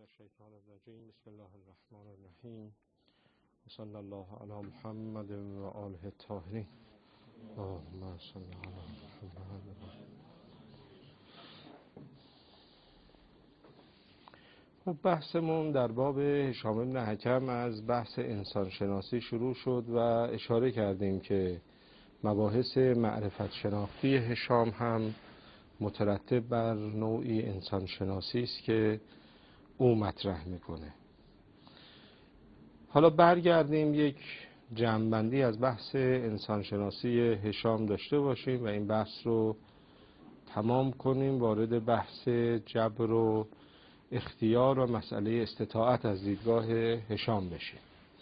الشیطان الرجیم. بسم الله الرحمن الرحیم. صلی الله علی محمد و آله الطاهرین. اللهم صل علی محمد. خب بحثمون در باب هشام بن حکم از بحث انسانشناسی شروع شد و اشاره کردیم که مباحث معرفت شناختی هشام هم مترتب بر نوعی انسانشناسی است که او مطرح میکنه. حالا برگردیم یک جمع‌بندی از بحث انسانشناسی هشام داشته باشیم و این بحث رو تمام کنیم، وارد بحث جبر و اختیار و مسئله استطاعت از دیدگاه هشام بشیم.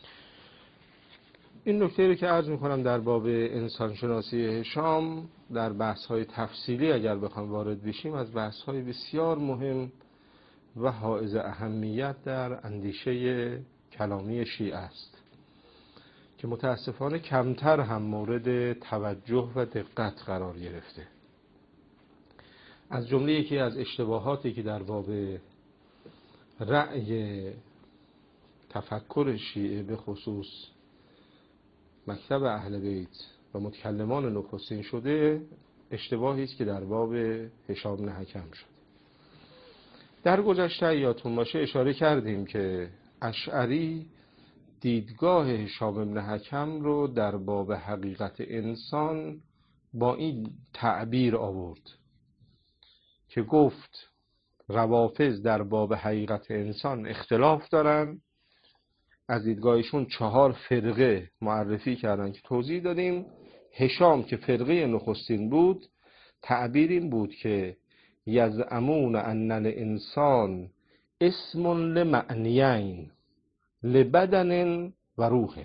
این نکته رو که عرض میکنم در باب انسانشناسی هشام در بحث‌های تفصیلی اگر بخوام وارد بشیم، از بحث‌های بسیار مهم و حائز اهمیت در اندیشه کلامی شیعه است که متاسفانه کمتر هم مورد توجه و دقت قرار گرفته. از جمله یکی از اشتباهاتی که در باب رأی تفکر شیعه به خصوص مکتب اهل بیت و متکلمان نخستین شده، اشتباهی است که در باب هشام بن حکم شد. در گذشته یادتون باشه اشاره کردیم که اشعری دیدگاه هشام بن حکم رو در باب حقیقت انسان با این تعبیر آورد که گفت روافض در باب حقیقت انسان اختلاف دارن. از دیدگاهشون 4 فرقه معرفی کردن که توضیح دادیم. هشام که فرقه نخستین بود، تعبیر این بود که یزعمون ان الانسان اسم لمعنیین لبدن و روح.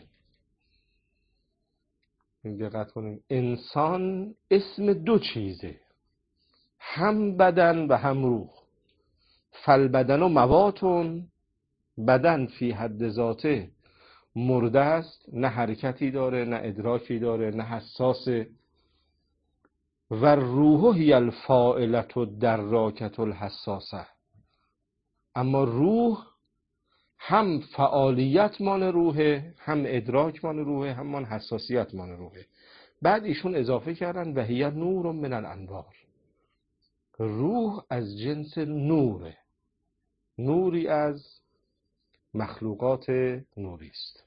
دقت کنیم، انسان اسم 2 چیزه، هم بدن و هم روح. فالبدن و مواتون، بدن فی حد ذاته مرده است، نه حرکتی داره، نه ادراکی داره، نه حساسه. و روح هی الفاعلة الدراکة الحساسه، اما روح هم فعالیت مان روحه، هم ادراک مان روحه، هم مان حساسیت مان روحه. بعد ایشون اضافه کردن و هی نور من الانوار. روح از جنس نوره، نوری از مخلوقات نوری است.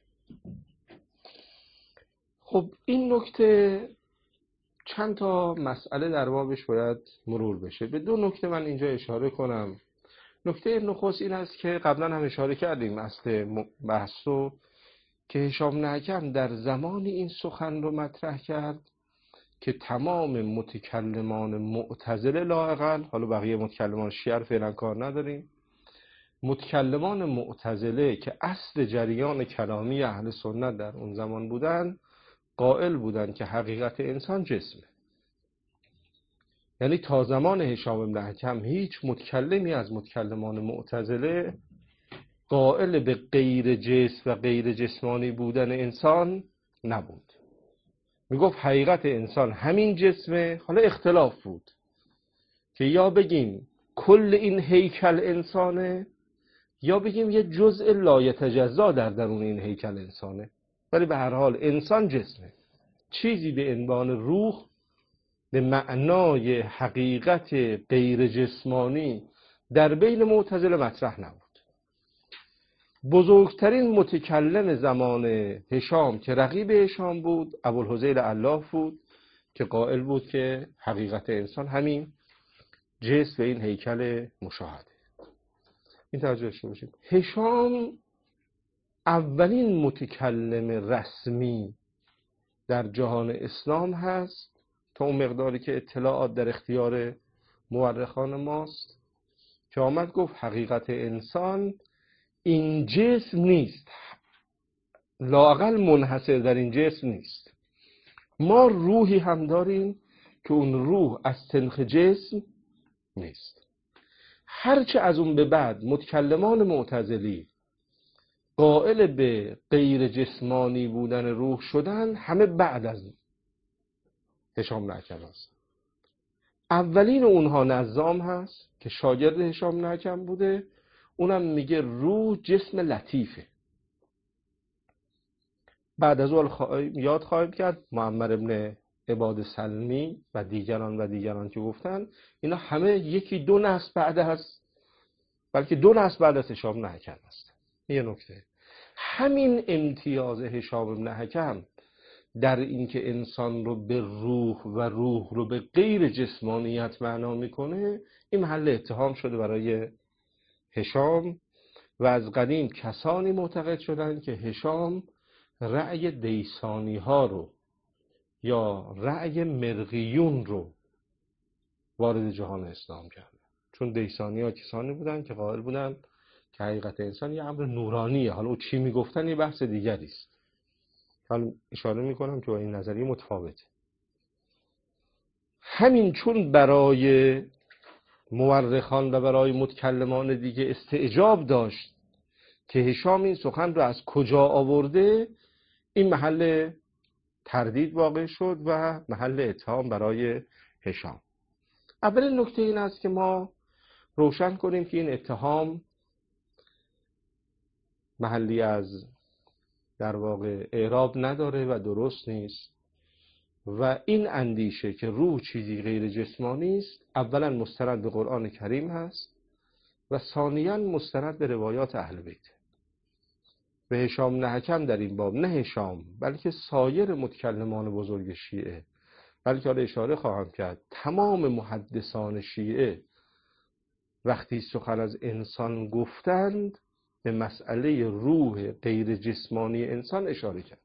خب این نکته چند تا مسئله در بابش باید مرور بشه. به 2 نکته من اینجا اشاره کنم. نکته نخست این است که قبلا هم اشاره کردیم اصل بحثو که هشام بن حکم در زمانی این سخن رو مطرح کرد که تمام متکلمان معتزله لااقل، حالا بقیه متکلمان شیعه فعلا کار نداریم، متکلمان معتزله که اصل جریان کلامی اهل سنت در اون زمان بودن، قائل بودن که حقیقت انسان جسمه. یعنی تا زمان هشام بن حکم هیچ متکلمی از متکلمان معتزله قائل به غیر جسم و غیر جسمانی بودن انسان نبود. میگفت حقیقت انسان همین جسمه. حالا اختلاف بود که یا بگیم کل این هیکل انسانه، یا بگیم یه جزء لایتجزا در درون این هیکل انسانه. ولی به هر حال انسان جسمه. چیزی به عنوان روح به معنای حقیقت غیر جسمانی در بین معتزله مطرح نبود. بزرگترین متکلم زمان هشام که رقیب هشام بود، ابوالهذیل علاف بود که قائل بود که حقیقت انسان همین جسم و این هیکل مشاهده. این توجه داشته باشید. هشام اولین متکلم رسمی در جهان اسلام هست تا اون مقداری که اطلاعات در اختیار مورخان ماست که آمد گفت حقیقت انسان این جسم نیست، لااقل منحصر در این جسم نیست. ما روحی هم داریم که اون روح از سنخ جسم نیست. هرچه از اون به بعد متکلمان معتزلی قائل به غیر جسمانی بودن روح شدن، همه بعد از هشام بن حکم هست. اولین اونها نظام هست که شاگرد هشام بن حکم بوده. اونم میگه روح جسم لطیفه. بعد از اون یاد خواهیم کرد معمر ابن عباد سلمی و دیگران که گفتن اینا همه یکی دو نسل بعد از، بلکه دو نسل بعد از هشام بن حکم است. یه نکته، همین امتیاز هشام بن حکم در اینکه انسان رو به روح و روح رو به غیر جسمانیت معنا میکنه، این محل اتهام شده برای هشام و از قدیم کسانی معتقد شدند که هشام رأی دیسانی ها رو یا رأی مرغیون رو وارد جهان اسلام کرد. چون دیسانی ها کسانی بودن که قائل بودن که حقیقت انسان یه امر نورانیه. حالا او چی میگفتن یه بحث دیگری است. حالا اشاره میکنم که با این نظریه متفاوته. همین چون برای مورخان و برای متکلمان دیگه استعجاب داشت که هشام این سخن رو از کجا آورده، این محل تردید واقع شد و محل اتهام برای هشام. اولین نکته این است که ما روشن کنیم که این اتهام محلی از در واقع اعراب نداره و درست نیست و این اندیشه که روح چیزی غیر جسمانی است اولا مستند به قرآن کریم هست و ثانیاً مستند به روایات اهل بیت. و هشام بن حکم در این باب، نه هشام بلکه سایر متکلمان بزرگ شیعه، بلکه حالا اشاره خواهم کرد تمام محدثان شیعه وقتی سخن از انسان گفتند به مسئله روح غیر جسمانی انسان اشاره کرد.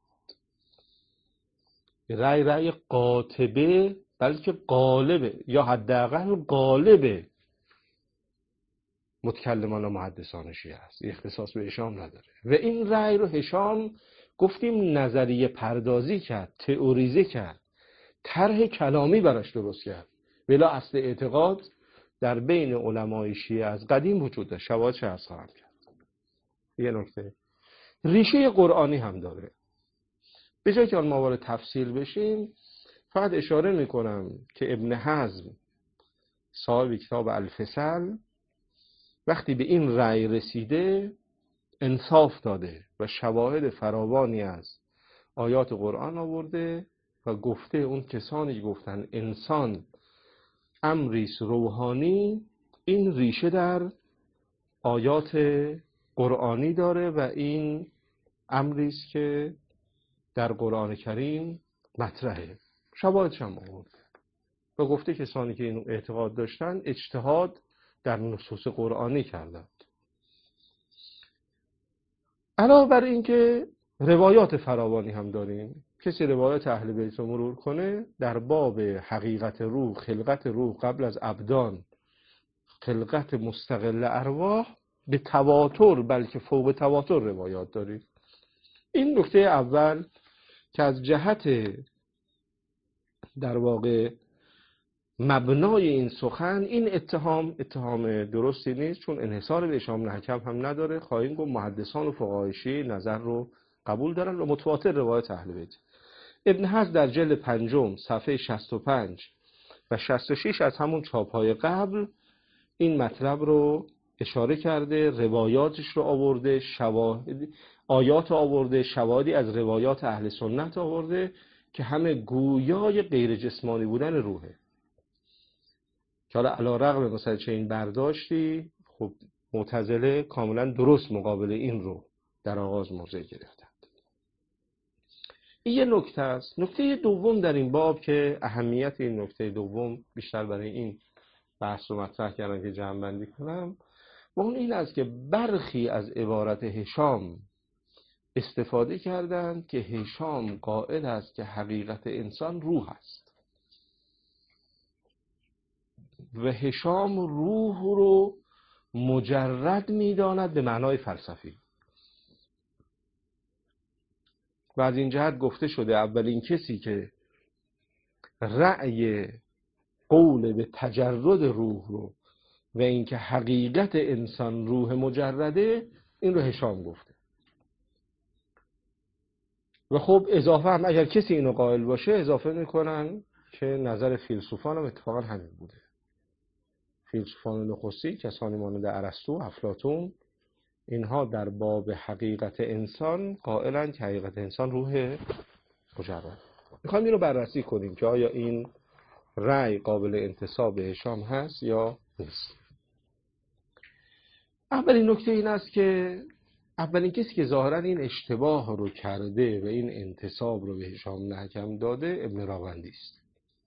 رأی قاطبه بلکه غالبه یا حداقل غالبه متکلمان و محدثان شیعه است، اختصاص به هشام نداره. و این رأی رو هشام گفتیم نظریه پردازی کرد، تئوریزه کرد، طرح کلامی براش درست کرد، بلا اصل اعتقاد در بین علمای شیعه از قدیم وجود داشت. شواهدش عرض خواهم کرد. یه نکته ریشه قرآنی هم داره. به جای که آن ما وارد تفصیل بشیم فقط اشاره میکنم که ابن حزم صاحب کتاب الفصل وقتی به این رأی رسیده انصاف داده و شواهد فراوانی از آیات قرآن آورده و گفته اون کسانی گفتن انسان امریست روحانی، این ریشه در آیات قرآنی داره و این امریست که در قرآن کریم مطرحه. شواهدش هم آورده و گفته کسانی که این اعتقاد داشتن اجتهاد در نصوص قرآنی کردند. علاوه بر این که روایات فراوانی هم داریم. کسی روایات اهل بیت رو مرور کنه در باب حقیقت روح، خلقت روح قبل از ابدان، خلقت مستقل ارواح، به تواتر بلکه فوق تواتر روایات داریم. این نکته اول که از جهت در واقع مبنای این سخن، این اتهام درستی نیست، چون انحصار به هشام بن حکم هم نداره. خواهیم گفت محدثان و فقهای شیعه نظر رو قبول دارن و متواتر روایت اهل بیت. ابن حزم در جلد 5 صفحه 65 و 66 از همون چاپ‌های قبل این مطلب رو اشاره کرده، روایاتش رو آورده، آیات آورده، شواهدی از روایات اهل سنت آورده که همه گویای غیر جسمانی بودن روحه. که حالا علی رغم مثلا چه این برداشتی، خب معتزله کاملا درست مقابل این رو در آغاز موضع گرفتند. این یه نکته است. نکته دوم در این باب که اهمیت این نکته دوم بیشتر برای این بحث رو مطرح کردن که جمع بندی کنم، و اون این است که برخی از عبارت هشام استفاده کردند که هشام قائل است که حقیقت انسان روح است و هشام روح رو مجرد می‌داند به معنای فلسفی. و از این جهت گفته شده اولین کسی که رأی قول به تجرد روح رو و اینکه حقیقت انسان روح مجرده، این رو هشام گفته. و خب اضافه هم اگر کسی اینو قائل باشه اضافه میکنن که نظر فیلسوفان هم اتفاقا همین بوده. فیلسوفان نخستی کسانی مانند ارسطو، افلاطون اینها در باب حقیقت انسان قائلن که حقیقت انسان روح مجرد. میخوایم این رو بررسی کنیم که آیا این رأی قابل انتساب به هشام هست یا نیست. اولین نکته این است که اولین کسی که ظاهرا این اشتباه رو کرده و این انتساب رو به هشام بن حکم داده ابن راوندی است.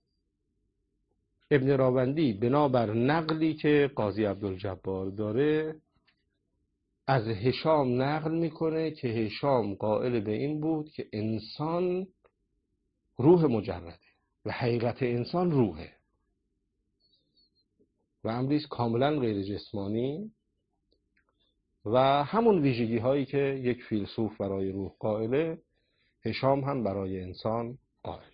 ابن راوندی بنابر نقلی که قاضی عبدالجبار داره از هشام نقل میکنه که هشام قائل به این بود که انسان روح مجرده و حقیقت انسان روحه و امریست کاملا غیر جسمانی و همون ویژگی هایی که یک فیلسوف برای روح قائله هشام هم برای انسان قائله.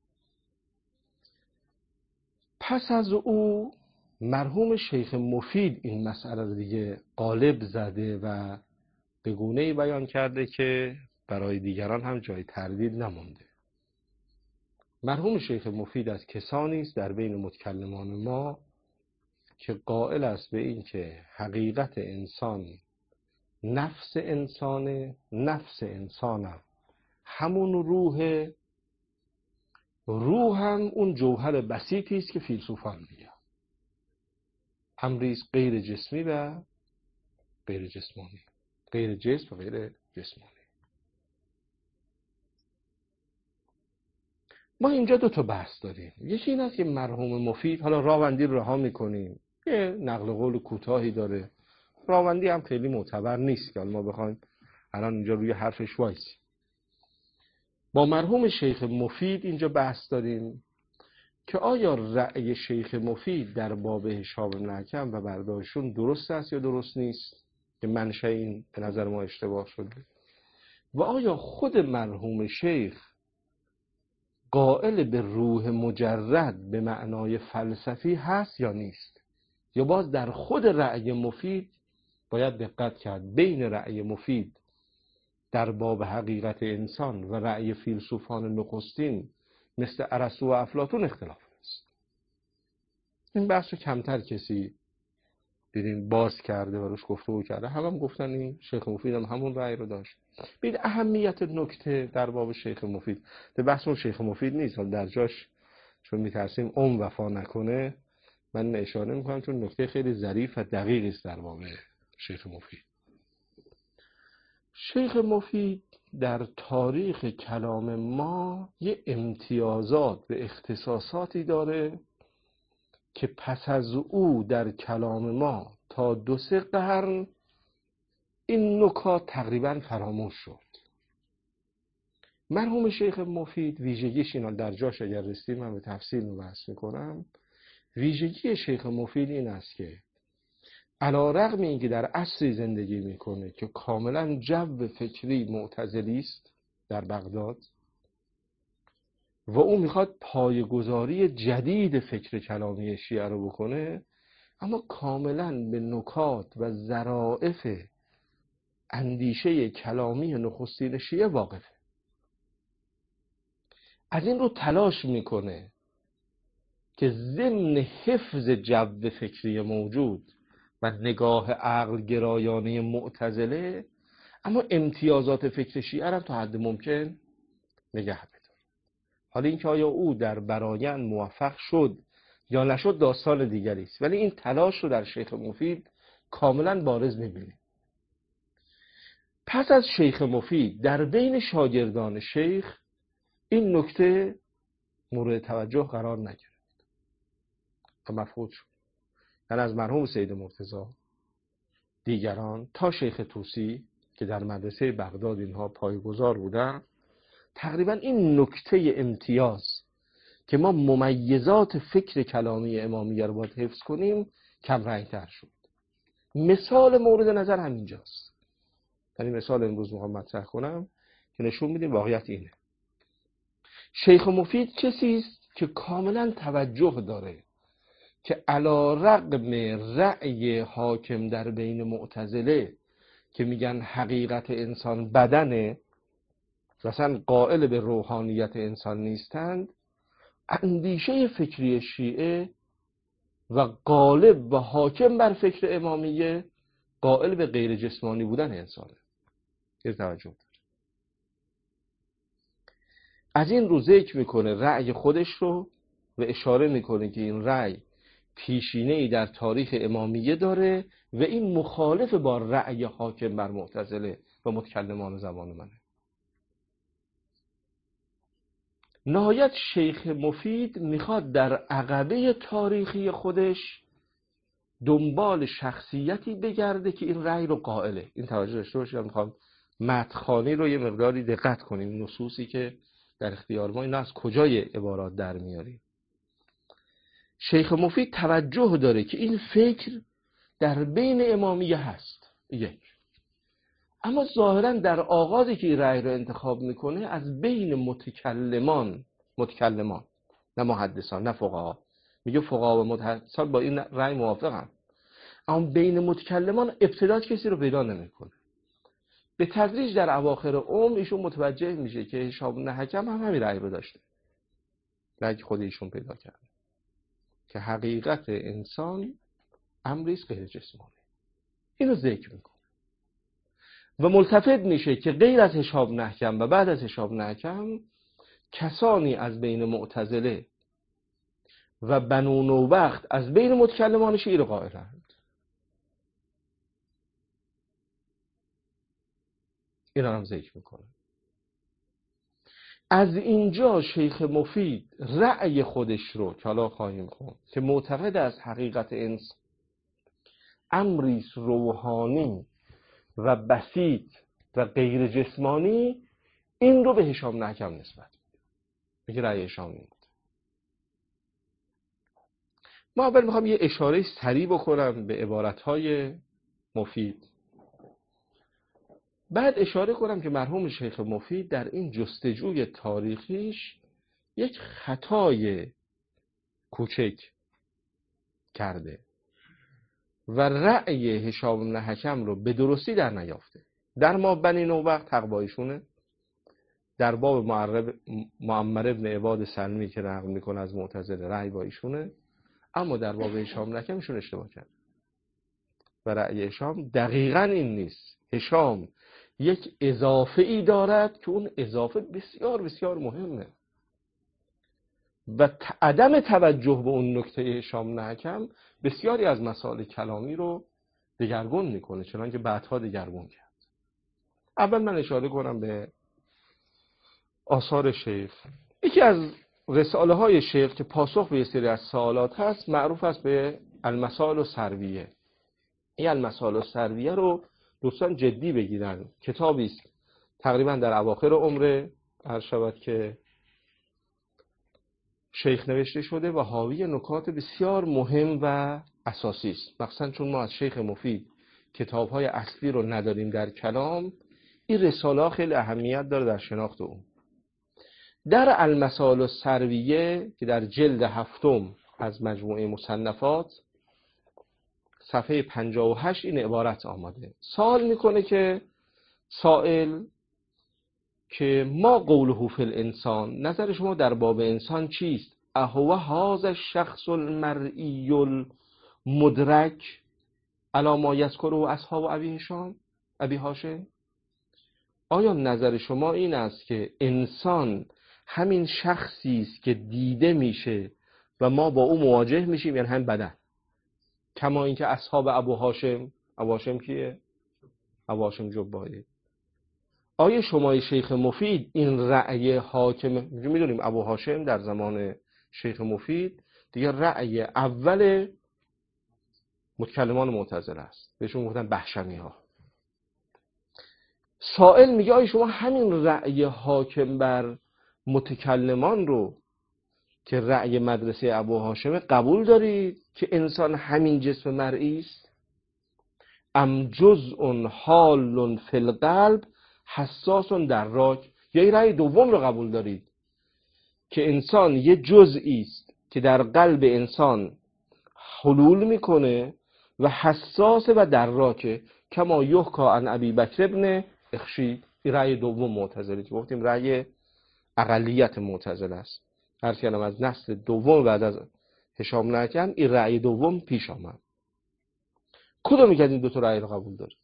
پس از او مرحوم شیخ مفید این مسئله رو دیگه قالب زده و به گونه‌ای بیان کرده که برای دیگران هم جای تردید نمونده. مرحوم شیخ مفید از کسانی است در بین متکلمان ما که قائل است به این که حقیقت انسان نفس انسانه، نفس انسانم همون روح هم اون جوهر بسیطی است که فیلسوفان میگن امریست غیر جسمی و غیر جسمانی، غیر جسم و غیر جسمانی. ما اینجا دو تا بحث داریم. یکی این است که مرحوم مفید، حالا راوندی رو رها میکنیم، یه نقل قول کوتاهی داره، راوندی هم خیلی معتبر نیست که ما بخوایم الان اینجا روی حرفش وایسیم. با مرحوم شیخ مفید اینجا بحث داریم که آیا رأی شیخ مفید در باب هشام بن حکم و برداشتشون درست است یا درست نیست که منشأ این به نظر ما اشتباه شده و آیا خود مرحوم شیخ قائل به روح مجرد به معنای فلسفی هست یا نیست، یا باز در خود رأی مفید باید دقت کرد بین رأی مفید در باب حقیقت انسان و رأی فیلسوفان نخستین مثل ارسطو و افلاطون اختلاف است. این بحث رو کمتر کسی دیدیم باز کرده و روش گفتگو کرده، هم گفتن این شیخ مفید هم همون رأی رو داشت. ببین اهمیت نکته در باب شیخ مفید، به بحث اون شیخ مفید نیست، حالا در جاش چون میترسیم وفا نکنه من اشاره میکنم چون نکته خیلی ظریف و دقیقی است در باب شیخ مفید. شیخ مفید در تاریخ کلام ما یه امتیازات و اختصاصاتی داره که پس از او در کلام ما تا 2-3 قرن این نکات تقریبا فراموش شد. مرحوم شیخ مفید ویژگیش اینا، در جاش اگر رسیدیم من به تفصیل رو بحث میکنم. ویژگی شیخ مفید این است که علی رغم اینکه در عصری زندگی میکنه که کاملا جو فکری معتزلی است در بغداد و او میخواد پایه‌گذاری جدید فکر کلامی شیعه رو بکنه، اما کاملا به نکات و ظرافت اندیشه کلامی نخستین شیعه واقفه. از این رو تلاش میکنه که ضمن حفظ جو فکری موجود و نگاه عقل گرایانه معتزله، اما امتیازات فکر شیعه را تا حد ممکن نگه بداره. حالا اینکه آیا او در برآیند موفق شد یا نشد داستان دیگری است، ولی این تلاش رو در شیخ مفید کاملا بارز می‌بینیم. پس از شیخ مفید در بین شاگردان شیخ این نکته مورد توجه قرار نگرفت و مفقود شد. یعنی از مرحوم سید مرتضی دیگران تا شیخ طوسی که در مدرسه بغداد اینها پایه‌گذار بودن، تقریبا این نکته امتیاز که ما ممیزات فکر کلامی امامیه رو باید حفظ کنیم کم رنگ‌تر شد. مثال مورد نظر همینجاست. یعنی مثال امروز میخوام مطرح کنم که نشون میده واقعیت اینه. شیخ مفید کسی است که کاملا توجه داره که علی رغم رأی حاکم در بین معتزله که میگن حقیقت انسان بدنه، مثلا قائل به روحانیت انسان نیستند، اندیشه فکری شیعه و غالب و حاکم بر فکر امامیه قائل به غیر جسمانی بودن انسانه. یه توجه داره. از این رو ذکر میکنه رأی خودش رو و اشاره میکنه که این رأی پیشینه‌ای در تاریخ امامیه داره و این مخالف با رأی حاکم بر معتزله و متکلمان زمان منه. نهایت شیخ مفید میخواد در عقبه تاریخی خودش دنبال شخصیتی بگرده که این رأی رو قائله. این توجه داشته باشید. میخوام متن‌خوانی رو یه مقداری دقت کنیم. نصوصی که در اختیار ما اینا از کجای عبارات در میاریم. شیخ مفید توجه داره که این فکر در بین امامیه هست. یک. اما ظاهرا در آغازی که این رأی رو انتخاب میکنه از بین متکلمان نه محدثان نه فقها، میگه فقها و محدثان با این رأی موافقن، اما بین متکلمان ابتدا کسی رو پیدا نمیکنه. به تدریج در اواخر عمر ایشون متوجه میشه که هشام بن حکم هم همین رأی رو داشته، رأی خود ایشون پیدا کرده که حقیقت انسان امری است غیر جسمانی. اینو ذکر میکنه و ملتفت میشه که غیر از هشام بن حکم و بعد از هشام بن حکم کسانی از بین معتزله و بنو نوبخت از بین متکلمان شیعه قائلند. اینا هم ذکر میکنه. از اینجا شیخ مفید رأی خودش رو که حالا خواهیم خوند که معتقد از حقیقت انسان امری روحانی و بسیط و غیر جسمانی، این رو به هشام بن حکم نسبت میگه رأی هشام این بود. ما اول میخوام یه اشاره سریع بکنم به عبارتهای مفید، بعد اشاره کنم که مرحوم شیخ مفید در این جستجوی تاریخیش یک خطای کوچک کرده و رأی هشام بن حکم رو به درستی در نیافته. در ما بنی نوبخت حق با ایشونه، در باب معمر ابن عباد سلمی که نقل میکنه از معتزله رأی با ایشونه، اما در باب هشام بن حکم ایشون اشتباه کرد و رأی هشام دقیقاً این نیست. هشام یک اضافه ای دارد که اون اضافه بسیار بسیار مهمه و عدم توجه به اون نکته هشام بن حکم بسیاری از مسائل کلامی رو دگرگون میکنه، چنانکه بعدها دگرگون کرد. اول من اشاره کنم به آثار شیخ. یکی از رساله های شیخ که پاسخ به یه سری از سوالات هست معروف است به المسائل السرویه. این المسائل السرویه رو دوستان جدی بگیرن. کتابی است تقریبا در اواخر عمر عرض شود که شیخ نوشته شده و حاوی نکات بسیار مهم و اساسی است. مخصوصا چون ما از شیخ مفید کتاب‌های اصلی رو نداریم در کلام، این رساله خیلی اهمیت داره در شناخت اون. در المسائل السرویه که در جلد 7 از مجموعه مصنفات صفحه 58 این عبارت آمده. سوال میکنه که سائل که ما قوله فی الانسان، نظر شما در باب انسان چیست؟ اهو هذا الشخص المرئی المدرک علی ما یذکره اصحاب ابی هاشم؟ آیا نظر شما این است که انسان همین شخصی است که دیده میشه و ما با او مواجه میشیم، یعنی هم بدن، کما اینکه اصحاب ابو هاشم کیه؟ ابو هاشم جبایی. آیا شما شیخ مفید این رأی حاکم، میدونیم ابو هاشم در زمان شیخ مفید دیگه رأی اول متکلمان معتزله است، بهشون گفتن بهشمی ها. سائل میگه آیا شما همین رأی حاکم بر متکلمان رو که رأی مدرسه ابو هاشم قبول دارید که انسان همین جسم مرئی است؟ ام جزء حال فی القلب حساس دراک، یا این رأی دوم رو قبول دارید که انسان یه جزئی است که در قلب انسان حلول میکنه و حساس و دراکه، کما یحکا عن ابی بکر ابن اخشی. این رأی دوم معتزله که گفتیم رأی اقلیت معتزله است. هر کلام از نسل دوم بعد از هشام بن حکم این رأی دوم پیش آمد. کدوم یک از این دو تا رأی رو قبول دارید؟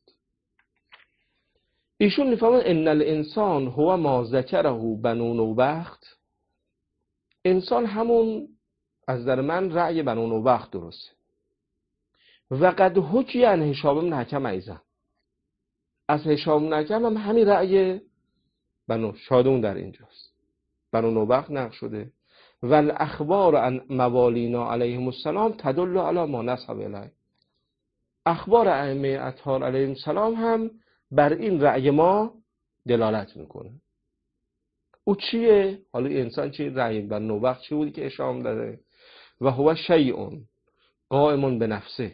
ایشون میفهمن ان الانسان هو ما ذکره بنو نوبخت، انسان همون از نظر من رأی بنو نوبخت درسته. و قد حکی عن هشام بن حکم ایضا، از هشام بن حکم هم همین رأی بنو شادون در اینجاست، بنو نوبخت نقل شده. و الاخبار عن موالینا علیهم السلام تدل علی ما نسب الیه، اخبار ائمه اطهار علیهم السلام هم بر این رأی ما دلالت میکنه. او چیه؟ حالا انسان چیه؟ رأی بنو نوبخت چی بودی که هشام داره؟ و هو شیء قائم بنفسه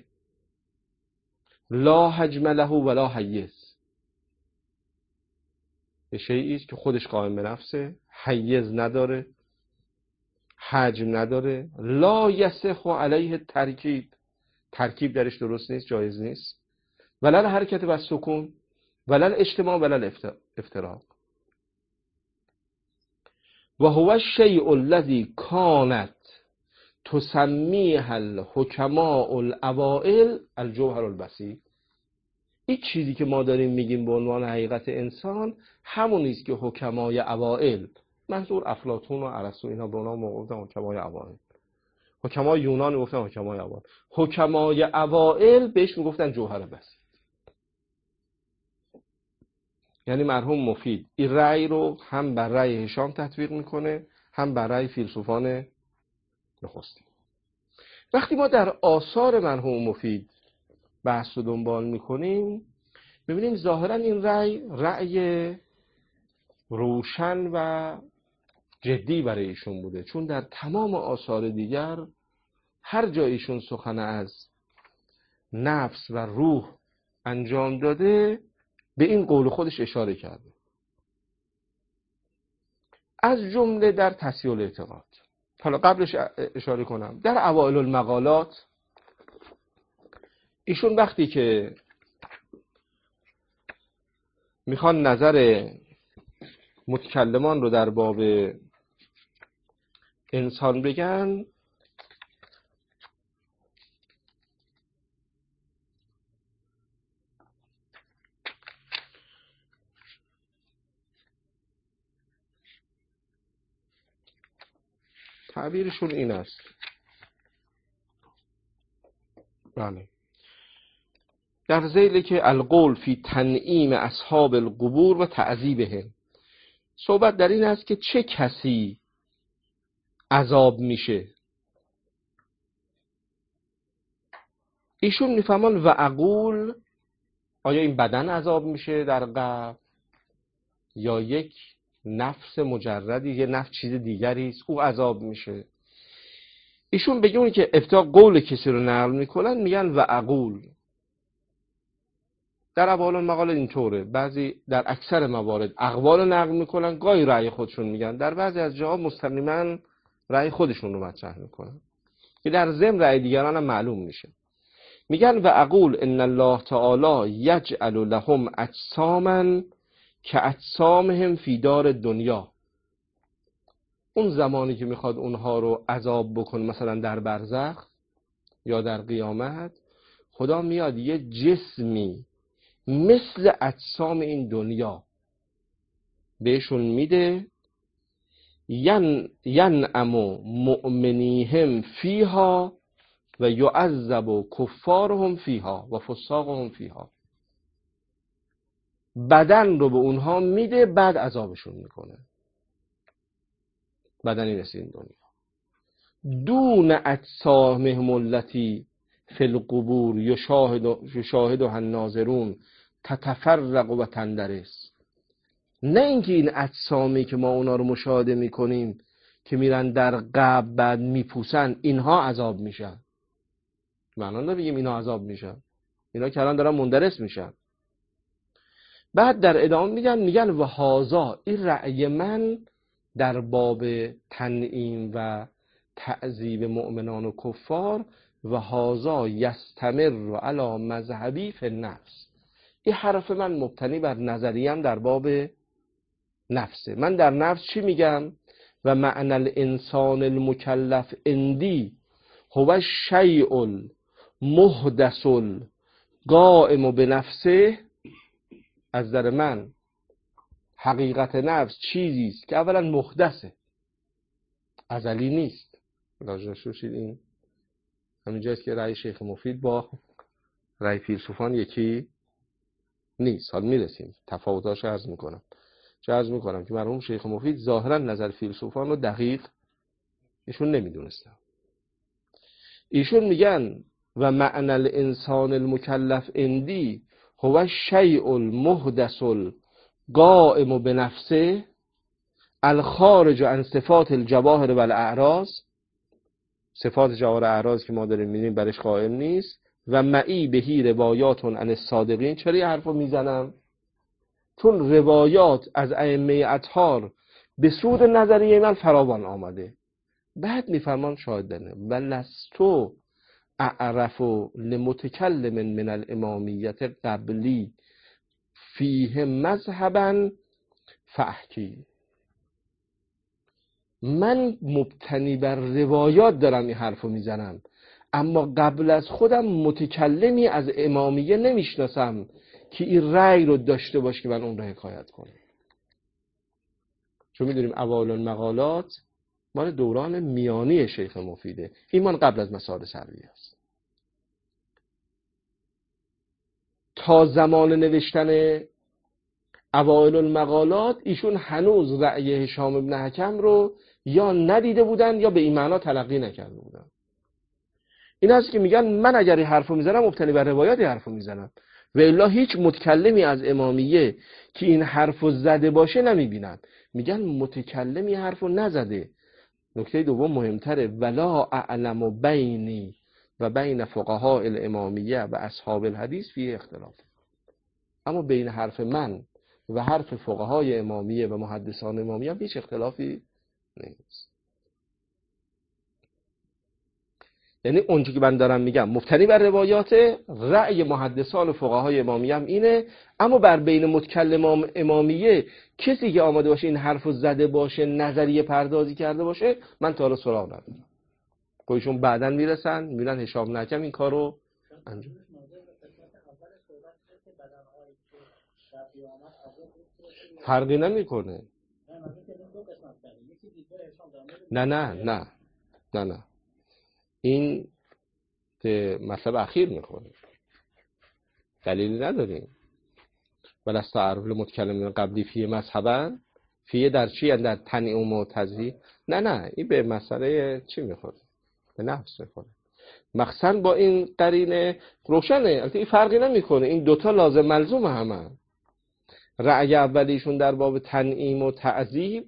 لا حجم له ولا حیز، یه شیئی است که خودش قائم به نفسه، حیز نداره، حجم نداره، لا یصح علیه ترکیب درش درست نیست، جایز نیست، ولل حرکت و سکون ولل اجتماع ولل افتراق. و هو الشیء الذی کانت تسمیه الحکماء الاوائل الجوهر البسیط، این چیزی که ما داریم میگیم به عنوان حقیقت انسان همونی است که حکمای اوائل، منظور افلاطون و ارسطو اینا به اونها موقع حکمای اوائل، حکمای یونان گفتن حکمای اوائل، حکمای اوائل بهش میگفتن جوهر بسیط. یعنی مرحوم مفید این رأی رو هم بر رأی هشام تطبیق میکنه هم بر رأی فیلسوفان نخستین. وقتی ما در آثار مرحوم مفید بحث رو دنبال میکنیم میبینیم ظاهرا این رأی روشن و جدی برای ایشون بوده، چون در تمام آثار دیگر هر جا ایشون سخن از نفس و روح انجام داده به این قول خودش اشاره کرده، از جمله در تصحیح الاعتقاد. حالا قبلش اشاره کنم در اوائل المقالات ایشون وقتی که میخوان نظر متکلمان رو در باب انسان بگن، تعبیرشون این است، بله، در ذیل که القول فی تنعیم اصحاب القبور و تعذیبهم، صحبت در این است که چه کسی عذاب میشه. ایشون میفهمان و اقول، آیا این بدن عذاب میشه در قبر یا یک نفس مجردی، یه نفس چیز دیگری است او عذاب میشه. ایشون بگه اونی که ابتدا قول کسی رو نقل میکنن میگن و اقول. در اوائل مقاله اینطوره، بعضی در اکثر موارد اقوال نقل میکنن، گاهی رأی خودشون میگن، در بعضی از جاها مستقیما رأی خودشون رو مطرح میکنن که در ضمن رأی دیگران هم معلوم میشه. میگن و اقول ان الله تعالی یجعل لهم اجساما کاجسامهم فی دار دنیا، اون زمانی که میخواد اونها رو عذاب بکنه مثلا در برزخ یا در قیامت، خدا میاد یه جسمی مثل اجسام این دنیا بهشون میده، ینعم مؤمنیهم فیها و یعذب کفارهم فیها و فساقهم فیها، بدن رو به اونها میده بعد عذابشون میکنه، بدنی مثل این دنیا، دون اجسامهم التی فی القبور یشاهدها الناظرون تتفرق و تندرس، نه اینکه این اجسامی که ما اونا رو مشاهده میکنیم که میرن در قبر بعد میپوسن اینها عذاب میشن، معنا نه بگیم اینا عذاب میشن، اینا که الان دارن مندرس میشن. بعد در ادامه میگن و هازا، این رأی من در باب تنعیم و تعذیب مؤمنان و کفار، و هازا یستمر علی مذهبی فی النفس، این حرف من مبتنی بر نظریم در باب نفسه. من در نفس چی میگم؟ و معنی الانسان المکلف اندی هو شیء محدث قائم به نفسه، از نظر من حقیقت نفس چیزی است که اولا محدثه، ازلی نیست. راجعش شد این همین جاییست که رأی شیخ مفید با رأی فیلسوفان یکی نیست. حال میرسیم تفاوتاش عرض میکنم که مرحوم شیخ مفید ظاهرا نظر فیلسوفان رو دقیق ایشون نمیدونستن. ایشون میگن و معنی الانسان المکلف عندی هو الشیء المحدث القائم بنفسه الخارج عن صفات الجواهر و الاعراض، صفات جواهر اعراض که ما داریم می‌بینیم برش قائم نیست. و معی بهی روایات عن الصادقین. چرا این حرفو میزنم؟ چون روایات از ائمه اطهار به سود نظریه من فراوان آمده. بعد میفرمان شاهدنه و لستو اعرف لمتکلم من الامامیت قبلی فیه مذهبا فاحکی. من مبتنی بر روایات دارم این حرفو میزنم، اما قبل از خودم متکلمی از امامیه نمیشناسم که این رأی رو داشته باشه که من اون رو حکایت کنم. چون میدونیم اوایل المقالات مال دوران میانی شیخ مفیده، ایمان قبل از مسائل سرویه است. تا زمان نوشتن اوایل المقالات ایشون هنوز رأی هشام بن حکم رو یا ندیده بودن یا به این معنا تلقی نکرده بودن. این هست که میگن من اگر این حرفو میزنم مبتنی بر روایات حرفو میزنم و الا هیچ متکلمی از امامیه که این حرفو زده باشه نمیبینم. میگن متکلمی حرفو نزده. نکته دوم مهمتره، ولا اعلم بینی و بین فقهاء الامامیه و اصحاب الحدیث فی اختلاف. اما بین حرف من و حرف فقهای امامیه و محدثان امامیه هم هیچ اختلافی نیست. یعنی اونچه که من دارم میگم مبتنی بر روایات، رأی محدثان و فقهای امامیه هم اینه، اما بر بین متکلم امامیه کسی که آمده باشه این حرفو زده باشه، نظریه پردازی کرده باشه، من تا حالا سراغ ندارم. خودشون بعداً میرسن میبینن هشام بن حکم این کارو انجام. فرقی نمیکنه. نه این مطلب اخیر میخوره، دلیلی نداریم. ولی از تعرف متکلم قبلی فیه مذهبا، فیه در چی؟ در تنعیم و تضییع. نه این به مسئله چی میخوره؟ به نفس میخوره. مخصوصا با این قرینه روشنه. البته این فرقی نمیکنه، این دوتا لازم ملزوم همه. رأی اولیشون در باب تنعیم و تعذیب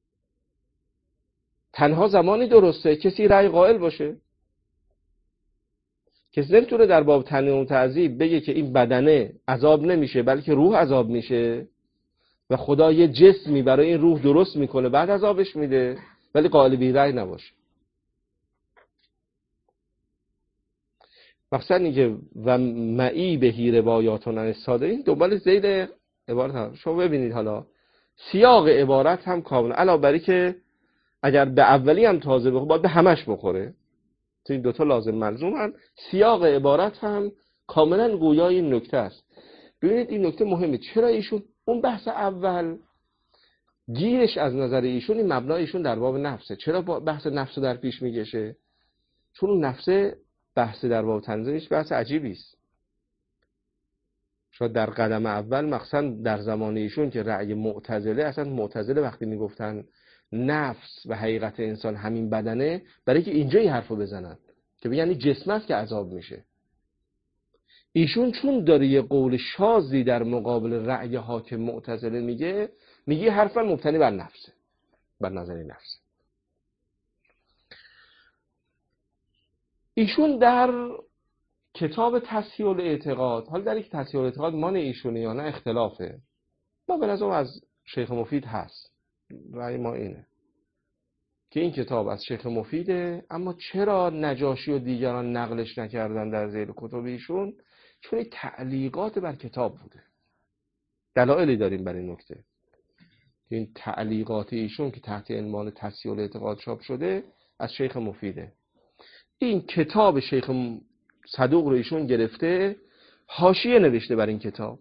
تنها زمانی درسته کسی رأی قائل باشه. کسی نمیتونه در باب تنعیم و تعذیب بگه که این بدنه عذاب نمیشه بلکه روح عذاب میشه و خدا یه جسمی برای این روح درست میکنه بعد عذابش میده، ولی قائل بی رأی نباشه. مقصد اینه که و معی بهی روایاتون عن الصادقین دنبال زید عبارت هم. شما ببینید حالا سیاق عبارت هم کاملا علاوه بر که اگر به اولی هم تازه بخوره باید به همش بخوره، تو این دوتا لازم ملزوم هم. سیاق عبارت هم کاملا گویای این نکته است. ببینید این نکته مهمه. چرا ایشون اون بحث اول گیرش از نظر ایشون این مبنای ایشون در باب نفسه، چرا بحث نفس در پیش میگشه؟ چون اون نفسه بحث در باب تنزیهش بحث عجیبی است. شاید در قدم اول مخصوصا در زمان ایشون که رأی معتزله، اصلا معتزله وقتی میگفتن نفس و حقیقت انسان همین بدنه، برای که اینجا این حرفو بزنن که بگن این جسم است که عذاب میشه. ایشون چون داره یه قول شاذی در مقابل رأی حاکم معتزله میگه حرفا مبتنی بر نفسه، بر نظر نفسه. ایشون در کتاب تصحیح الاعتقاد، حالا در یک تصحیح الاعتقاد مان ایشونه یا نه اختلافه، ما به نظرم از شیخ مفید هست، رأی ما اینه که این کتاب از شیخ مفیده، اما چرا نجاشی و دیگران نقلش نکردن در ذیل کتب ایشون؟ چون این تعلیقات بر کتاب بوده. دلایلی داریم برای این نکته. این تعلیقات ایشون که تحت عنوان تصحیح الاعتقاد چاپ شده از شیخ مفیده. این کتاب شیخ صدوق رو ایشون گرفته، حاشیه نوشته بر این کتاب.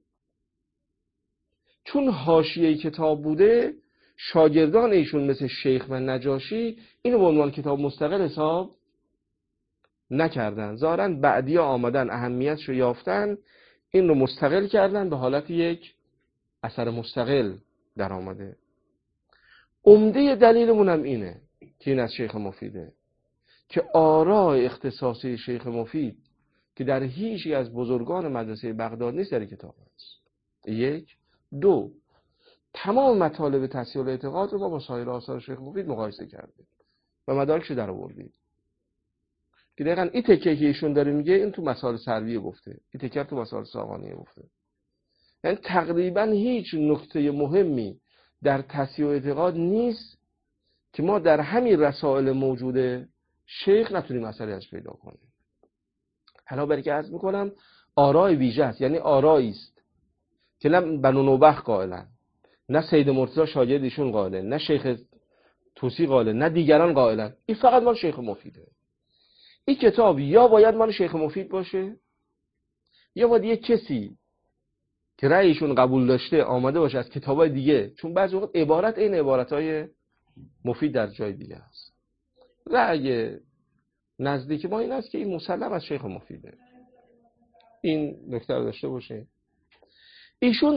چون حاشیه کتاب بوده، شاگردان ایشون مثل شیخ و نجاشی اینو به عنوان کتاب مستقل حساب نکردن. ظاهراً بعدیا آمدن اهمیتش رو یافتن، این رو مستقل کردن، به حالت یک اثر مستقل در آمده. عمده دلیلمون هم اینه که این از شیخ مفیده که آراء اختصاصی شیخ مفید که در هیچی از بزرگان مدرسه بغداد نیست در کتاب هست. یک. دو، تمام مطالب تصحیح الاعتقاد رو ما با سایر آثار شیخ مفید مقایسه کردیم و مدارکش در آوردیم که دقیقاً این تکه که ایشون داره میگه این تو مسائل سرویه گفته، این تکه تو مسائل ساقانیه گفته. یعنی تقریباً هیچ نکته مهمی در تصحیح اعتقاد نیست که ما در همین رسائل موجوده شیخ نتونیم اثری از پیدا کنیم. حالا برای که عرض میکنم آراء ویژه است، یعنی آرایی است که نه بنو نوبخت قائلن، نه سید مرتضی شاگرد ایشون قائله، نه شیخ طوسی قائله، نه دیگران قائلن. این فقط مال شیخ مفیده. این کتاب یا باید مال شیخ مفید باشه یا باید یک کسی که رأیشون قبول داشته آمده باشه از کتابای دیگه، چون بعضی وقت عبارت این عبارتای مفید در جای دیگه است. رأی نزدیک ما این است که این مسلم از شیخ مفیده. این نکته رو داشته باشه. ایشون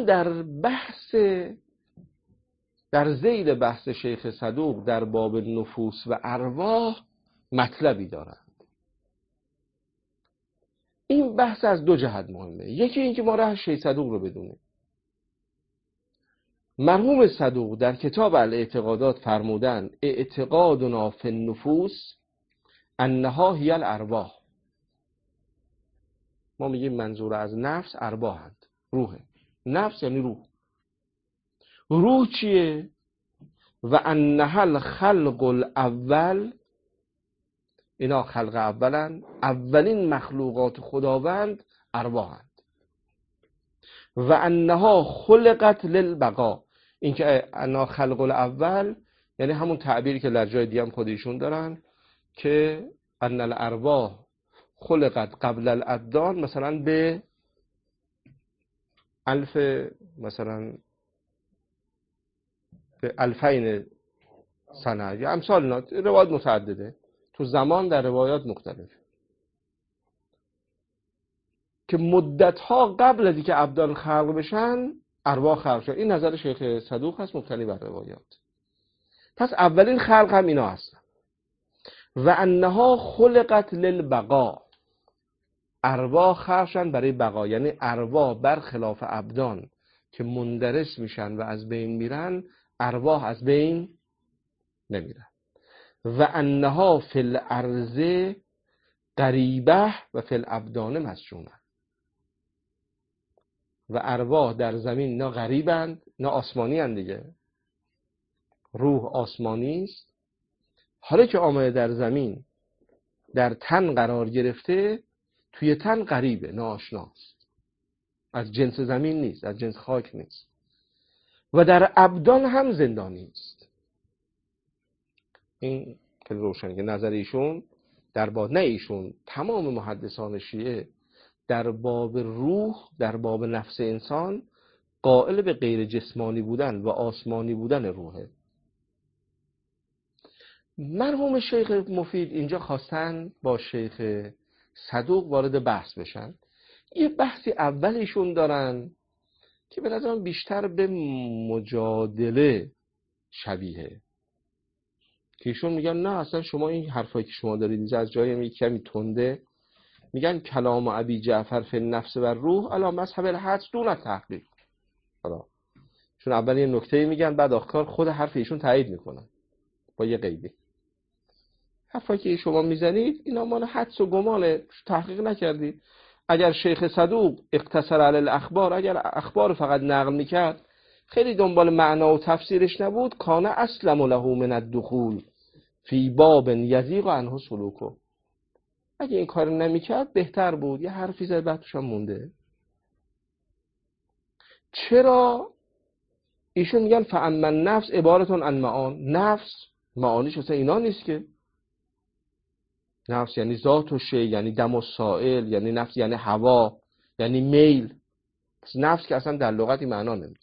در ذیل بحث شیخ صدوق در باب نفوس و ارواح مطلبی دارند. این بحث از دو جهت مهمه. یکی این که ما راه شیخ صدوق رو بدونیم. مرحوم صدوق در کتاب الاعتقادات فرمودن اعتقادنا فی النفوس انها هی الارواح. ما میگیم منظور از نفس ارواحند، روحه. نفس یعنی روح. روح چیه؟ و انها الخلق الاول، اینا خلق اولن، اولین مخلوقات خداوند ارواحند. و انها خلقت للبقاء، این که انها خلق الاول یعنی همون تعبیری که در جای دیگه هم خودشون دارن که ان الارواح خلقت قبل الابدان، مثلا به الف، مثلا به الفین سنه یا امثال اینا. روایات متعدده تو زمان در روایات مختلف که مدتها قبل از اینکه ابدان خلق بشن ارواح خلق شد. این نظر شیخ صدوق هست مبتنی بر روایات. پس اولین خلق هم اینا هستن. و انها خلقت للبقاء، ارواح خلق شدن برای بقا، یعنی ارواح برخلاف ابدان که مندرس میشن و از بین میرن، ارواح از بین نمیرن. و انها فی الارض غریبه و فی الابدان مسجونه. و ارواح در زمین نه غریبند نه آسمانی هستند دیگه. روح آسمانی است، حالا که آمده در زمین در تن قرار گرفته، توی تن غریبه، ناآشناست، از جنس زمین نیست، از جنس خاک نیست. و در ابدان هم زندانی است. این که روشن که نظر ایشون در باب، نه ایشون، تمام محدثان شیعه در باب روح، در باب نفس انسان قائل به غیر جسمانی بودن و آسمانی بودن روحه. مرحوم شیخ مفید اینجا خواستن با شیخ صدوق وارد بحث بشن. یه بحثی اولیشون دارن که به نظرم بیشتر به مجادله شبیه، که ایشون میگن نه اصلا شما این حرفایی که شما دارید اینجا از جایی می کمی تنده. میگن کلام ابی جعفر فی النفس و روح علی مذهب الحدس دون تحقیق. حالا چون اول یه نکته میگن بعد آخر خود حرف ایشون تایید میکنن با یه قیدی. حرفایی که شما میزنید اینا مال حدس و گمانه، تحقیق نکردید. اگر شیخ صدوق اقتصر علی الاخبار، اگر اخبار فقط نقل میکرد، خیلی دنبال معنا و تفسیرش نبود، کان اسلم له من الدخول فی باب یضیق عنه سلوکه. اگه این کار نمیکرد بهتر بود. یه حرفی زد بعد توش هم مونده. چرا؟ ایشون میگن فاما النفس عبارتون عن معان. نفس معانیش اصلا اینا نیست که. نفس یعنی ذات و شی، یعنی دم و سائل، یعنی نفس یعنی هوا، یعنی میل. پس نفس که اصلا در لغت این معنا نمیده،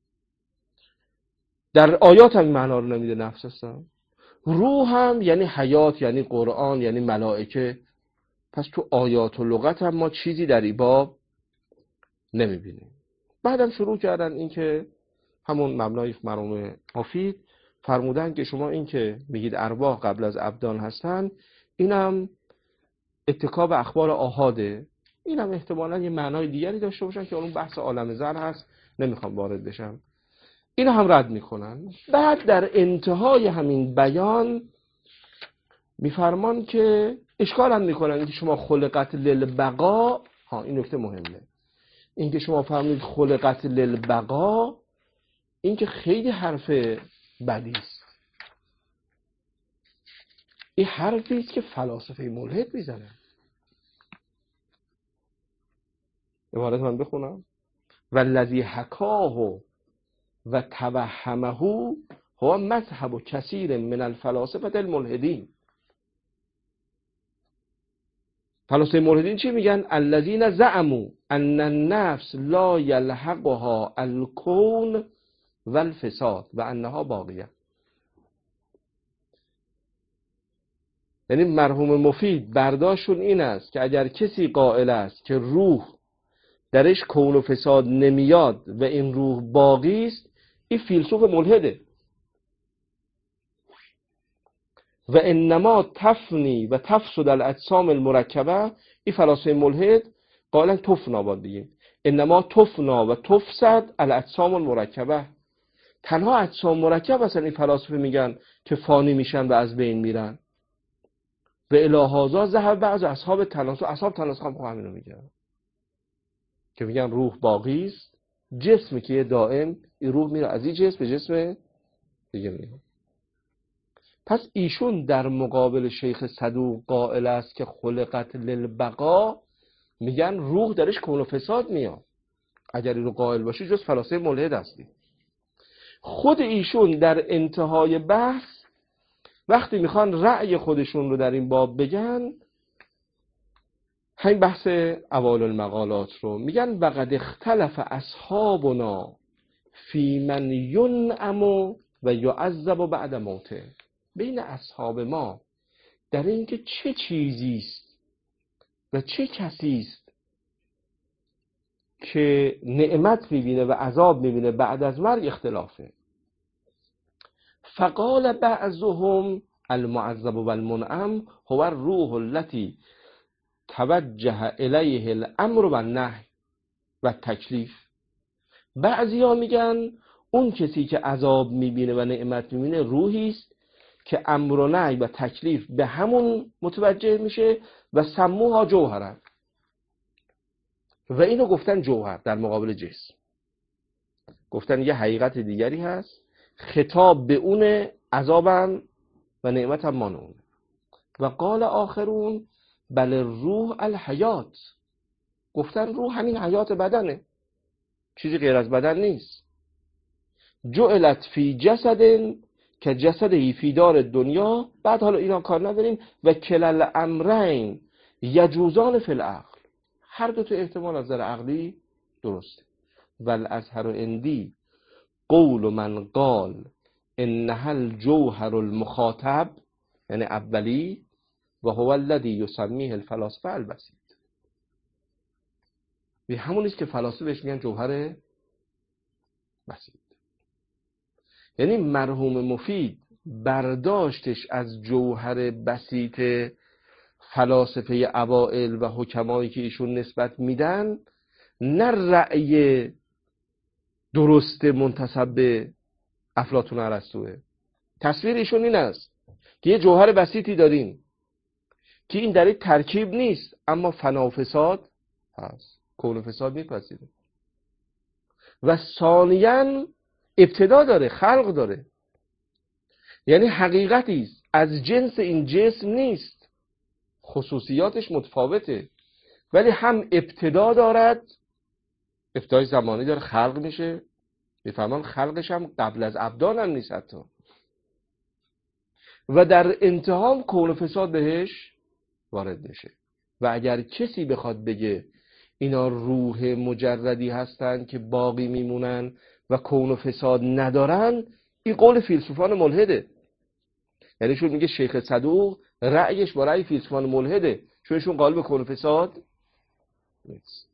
در آیات هم این معنا رو نمیده نفس اصلا. روح هم یعنی حیات، یعنی قرآن، یعنی ملائکه. پس تو آیات و لغت هم ما چیزی در این باب نمیبینیم. بعدم شروع کردن این که همون مبنای مرحوم مفید فرمودن که شما این که میگید ارواح قبل از ابدان هستن، اینم اتکاب اخبار آحاده. اینم احتمالاً یه معنای دیگری داشته باشن که اون بحث عالم زر هست، نمیخوام وارد بشم. اینو هم رد میکنن. بعد در انتهای همین بیان میفرمان که اشکال هم میکنن که شما خلقت للبقا، این نکته مهمه، این که شما فهمید خلقت للبقا، این که خیلی حرف بدی است. این حرفی است که فلاسفه ملحد میزنن. عبارت من بخونم: والذی حکاه و توهمه هو مذهب کثیر من الفلاسفه الملحدین. فلاسفه ملحدین چی میگن؟ الذین زعموا ان النفس لا یلحقها الکون والفساد و انها باقیه. یعنی مرحوم مفید برداشتشون این است که اگر کسی قائل است که روح درش کون و فساد نمیاد و این روح باقی است، این فیلسوف ملحده. و انما تفنی و تفسد الاجسام المرکبه، این فلاسفه ملحد قائلا تفنا باید بگیم، انما تفنا و تفسد الاجسام المرکبه. تنها اجسام مرکب هستن این فلاسفه میگن که فانی میشن و از بین میرن. و الهازا ذهب بعض اصحاب تناسخ، اصحاب تناسخ هم همینو میگن که میگن روح باقی است، جسمی که دائم این روح میره از این جسم به جسم دیگه میره. پس ایشون در مقابل شیخ صدوق قائل است که خلقت للبقا، میگن روح درش کون و فساد میاد. اگر اینو قائل باشی جز فلاسفه ملحد هستی. خود ایشون در انتهای بحث وقتی میخوان رأی خودشون رو در این باب بگن، همین بحث اوائل المقالات رو میگن: وقد اختلف اصحابنا فی من ینعم و یعذب بعد موته. بین اصحاب ما در این که چه چیزی است و چه کسی است که نعمت میبینه و عذاب میبینه بعد از مرگ اختلافه. فقال بعضهم المعذب والمنعم هو الروح التي توجه الیه الامر و النهی و تکلیف. بعضیا میگن اون کسی که عذاب میبینه و نعمت میبینه روحی است که امر و نهی و تکلیف به همون متوجه میشه و سموها جوهرن. و اینو گفتن جوهر در مقابل جسم. گفتن یه حقیقت دیگری هست، خطاب به اون عذابم و نعمت هم مانونه. و قال آخرون بل روح الحیات. گفتن روح همین حیات بدنه، چیزی غیر از بدن نیست. جعلت فی جسد که جسدی فی دار دنیا. بعد حالا اینا کار نداریم. و کلل امرین یجوزان فی العقل. هر دو تا احتمال از نظر عقلی درسته. ول ازهر اندی قول من قال انها الجوهر المخاطب، یعنی اولی، و هو الذی یسمیه الفلاسفه البسیط. به همون است که فلاسفه بهش میگن جوهر بسیط. یعنی مرحوم مفید برداشتش از جوهر بسیط فلاسفه اوائل و حکمایی که ایشون نسبت میدن، نه رأی درست منتسب به افلاطون و ارسطوئه. تصویر ایشون این است که یه جوهر بسیطی داریم که این در این ترکیب نیست، اما فنا و فساد هست، کون و فساد میپذیره. و ثانیاً ابتدا داره، خلق داره، یعنی حقیقتی است از جنس این جسم نیست، خصوصیاتش متفاوته، ولی هم ابتدا دارد، ابتدای زمانی داره، خلق میشه. میفهمن خلقش هم قبل از ابدان هم نیست حتی. و در انتها هم کون و فساد بهش وارد میشه. و اگر کسی بخواد بگه اینا روح مجردی هستند که باقی میمونن و کون و فساد ندارن، این قول فیلسوفان ملحده. یعنی شون میگه شیخ صدوق رأیش با رأی فیلسوفان ملحده، چون ایشون قائل به کون و فساد نیست.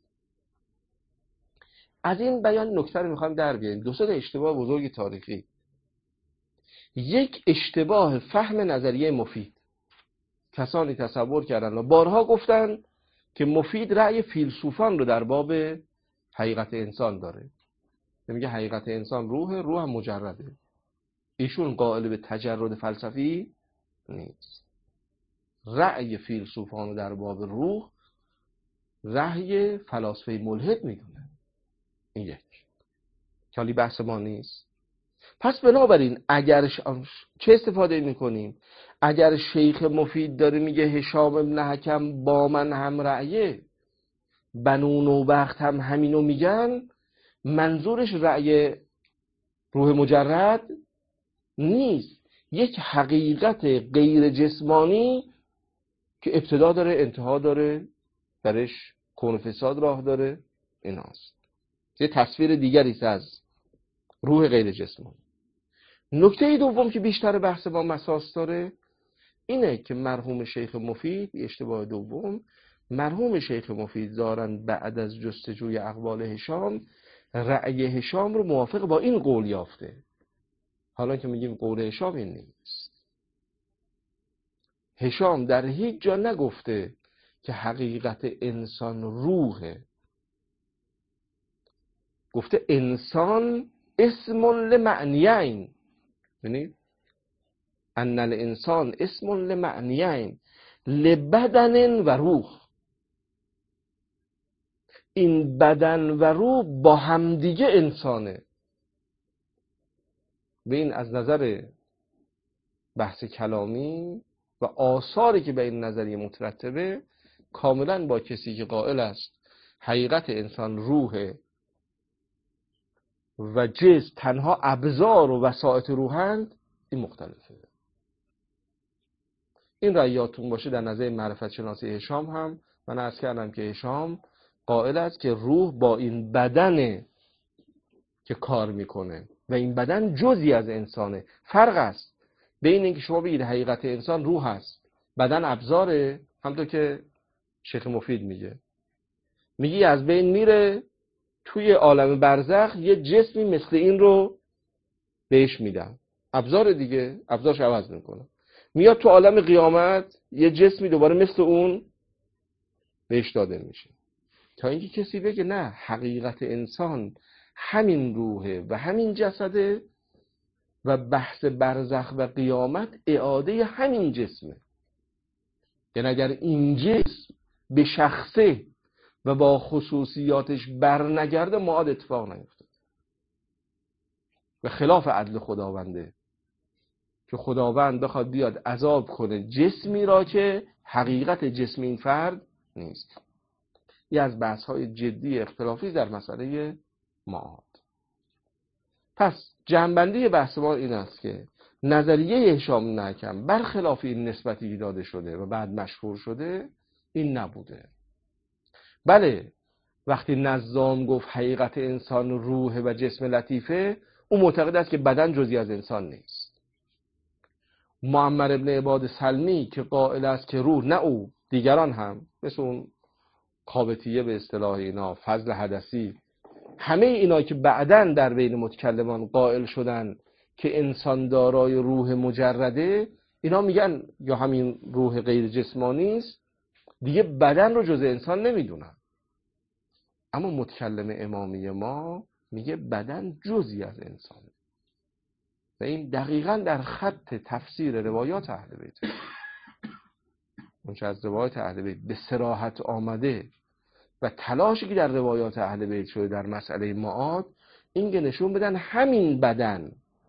از این بیان نکته رو میخوایم در بیاریم. دو سه اشتباه بزرگ تاریخی. یک، اشتباه فهم نظریه مفید. کسانی تصور کردن و بارها گفتن که مفید رأی فیلسوفان رو در باب حقیقت انسان داره. میگه حقیقت انسان روح هم مجرده. ایشون قائل به تجرد فلسفی نیست. رأی فیلسوفان رو در باب روح رأی فلاسفه ملحد میدونه. این یک کلی بحث ما نیست. پس بنابراین اگر چه استفاده میکنیم؟ اگر شیخ مفید داره میگه هشام ابن حکم با من هم رأیه، بنو نوبخت هم همینو میگن، منظورش رأی روح مجرد نیست. یک حقیقت غیر جسمانی که ابتدا داره انتها داره، درش کون و فساد راه داره، ایناست. یه تصویر دیگری است از روح غیر جسمانی. نکته دوم که بیشتر بحث با مساس داره اینه که مرحوم شیخ مفید، اشتباه دوم، مرحوم شیخ مفید دارن بعد از جستجوی اقوال هشام رأی هشام رو موافق با این قول یافته. حالا که میگیم قول هشام این نیست. هشام در هیچ جا نگفته که حقیقت انسان روحه. گفته انسان اسم لمعنیین، یعنی ان الانسان اسم لمعنیین لبدن و روح. این بدن و روح با همدیگه انسانه. به این از نظر بحث کلامی و آثاری که به این نظریه مترتبه کاملا با کسی که قائل است حقیقت انسان روحه و جسم تنها ابزار و وسایط روحند، این مختلفه. این را یادتون باشه در نظر معرفت شناسی هشام هم من عرض کردم که هشام قائل است که روح با این بدنه که کار میکنه و این بدن جزئی از انسانه. فرق است بین اینکه شما بگید حقیقت انسان روح است، بدن ابزاره، همونطور که شیخ مفید میگی از بین میره، توی عالم برزخ یه جسمی مثل این رو بهش میدن، ابزار دیگه، ابزارش عوض میکنه. میاد تو عالم قیامت یه جسمی دوباره مثل اون بهش داده میشه. تا اینکه کسی بگه نه، حقیقت انسان همین روحه و همین جسده و بحث برزخ و قیامت اعاده همین جسمه. یعنی اگر این جسم به شخصه و با خصوصیاتش برنگرده معاد اتفاق نیفتاد. و خلاف عدل خداونده که خداوند بخواد بیاد عذاب کنه جسمی را که حقیقت جسم این فرد نیست. یه از بحث‌های جدی اختلافی در مسئله معاد. پس جنبندی بحث ما این است که نظریه هشام بن حکم برخلاف این نسبتی داده شده و بعد مشهور شده این نبوده. بله، وقتی نظام گفت حقیقت انسان روح و جسم لطیفه، او معتقد است که بدن جزئی از انسان نیست. معمر ابن عباد سلمی که قائل است که روح، نه او، دیگران هم مثل اون قابطیه به اصطلاح اینا، فضل حدثی، همه اینا که بعداً در بین متکلمان قائل شدن که انسان دارای روح مجرده، اینا میگن یا همین روح غیر جسمانی است، دیگه بدن رو جزء انسان نمیدونن. اما متکلم امامی ما میگه بدن جزئی از انسانه و این دقیقاً در خط تفسیر روایات اهل بیت. اونچه از روایات اهل بیت به صراحت آمده و تلاشی که در روایات اهل بیت شده در مسئله معاد، این که نشون بدن همین بدن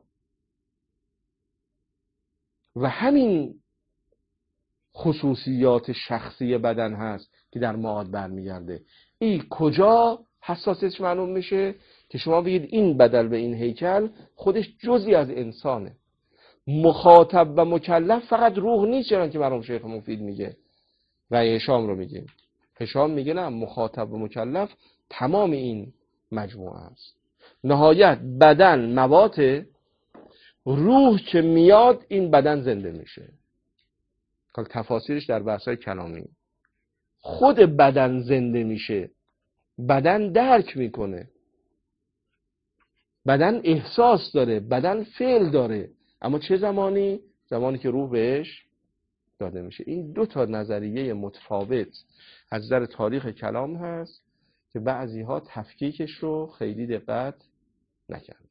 و همین خصوصیات شخصی بدن هست که در معاد برمیگرده. این کجا حساسیتش معلوم میشه؟ که شما بگید این بدل به این هیکل خودش جزئی از انسانه. مخاطب و مکلف فقط روح نیست، چنان که مرحوم شیخ مفید میگه، رأی هشام رو میگیم. هشام میگه نه، مخاطب و مکلف تمام این مجموعه است. نهایت بدن موات، روح که میاد این بدن زنده میشه. حالا تفاسیرش در بحث‌های کلامی. خود بدن زنده میشه، بدن درک میکنه، بدن احساس داره، بدن فعل داره، اما چه زمانی؟ زمانی که روح بهش داده میشه. این دو تا نظریه متفاوت از نظر تاریخ کلام هست که بعضی ها تفکیکش رو خیلی دقت نکردن.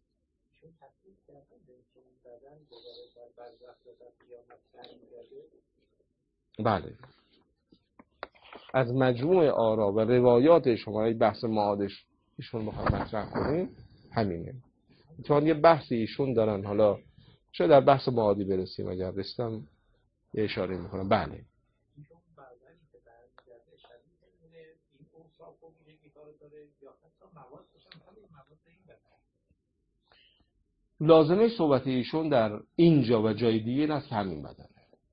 بله، از مجموع آرا و روایات شما بحث معادش ایشون بخوام مطرح کنیم همینه. چون یه بحثی ایشون دارن، حالا شاید در بحث معادی برسیم، اگر رسیدم یه اشاره میکنم. بله لازمه صحبت ایشون در اینجا و جای دیگه این است که همین بدنه.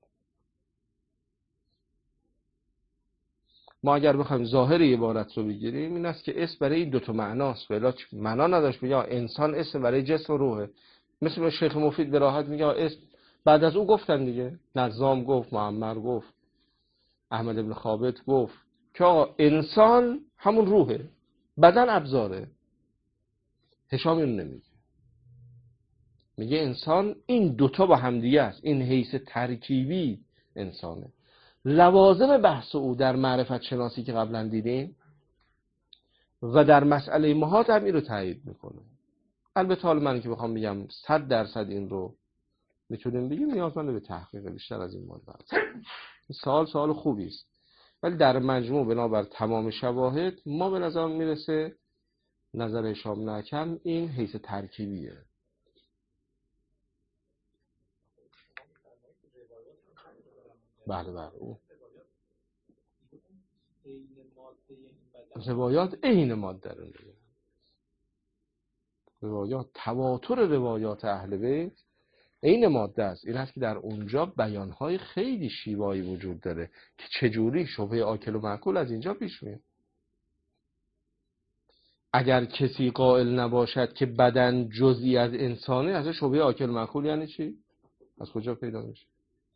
ما اگر بخوایم ظاهر عبارت رو بگیریم این است که اسم برای این دوتا معناست، ولی معنا نداشت بگه انسان اسم برای جسم و روحه. مثل شیخ مفید به راحت میگه اسم، بعد از او گفتن دیگه، نظام گفت، معمر گفت، احمد ابن ثابت گفت که آقا انسان همون روحه، بدن ابزاره. هشام اینو نمیگه، میگه انسان این دوتا با همدیگه است، این حیث ترکیبی انسانه. لوازم بحث او در معرفت شناسی که قبلا دیدیم و در مسئله محاط هم این رو تایید میکنه. البته حالا من که بخوام بگم 100% این رو میتونیم بگیم نیازمند به تحقیق بیشتر از این مورد است. سوال خوبی است، ولی در مجموع بنابر تمام شواهد ما به نظر میرسه نظر هشام نکن این حیث ترکیبیه. بله او روایات عین ماده رو میگه. روایات، تواتر روایات اهل بیت عین ماده است. این هست که در اونجا بیانهای خیلی شیوایی وجود داره که چجوری شبهه آکل و معکول از اینجا پیش میاد. اگر کسی قائل نباشد که بدن جزئی از انسانه، از شبهه آکل و معکول یعنی چی؟ از کجا پیدا میشه؟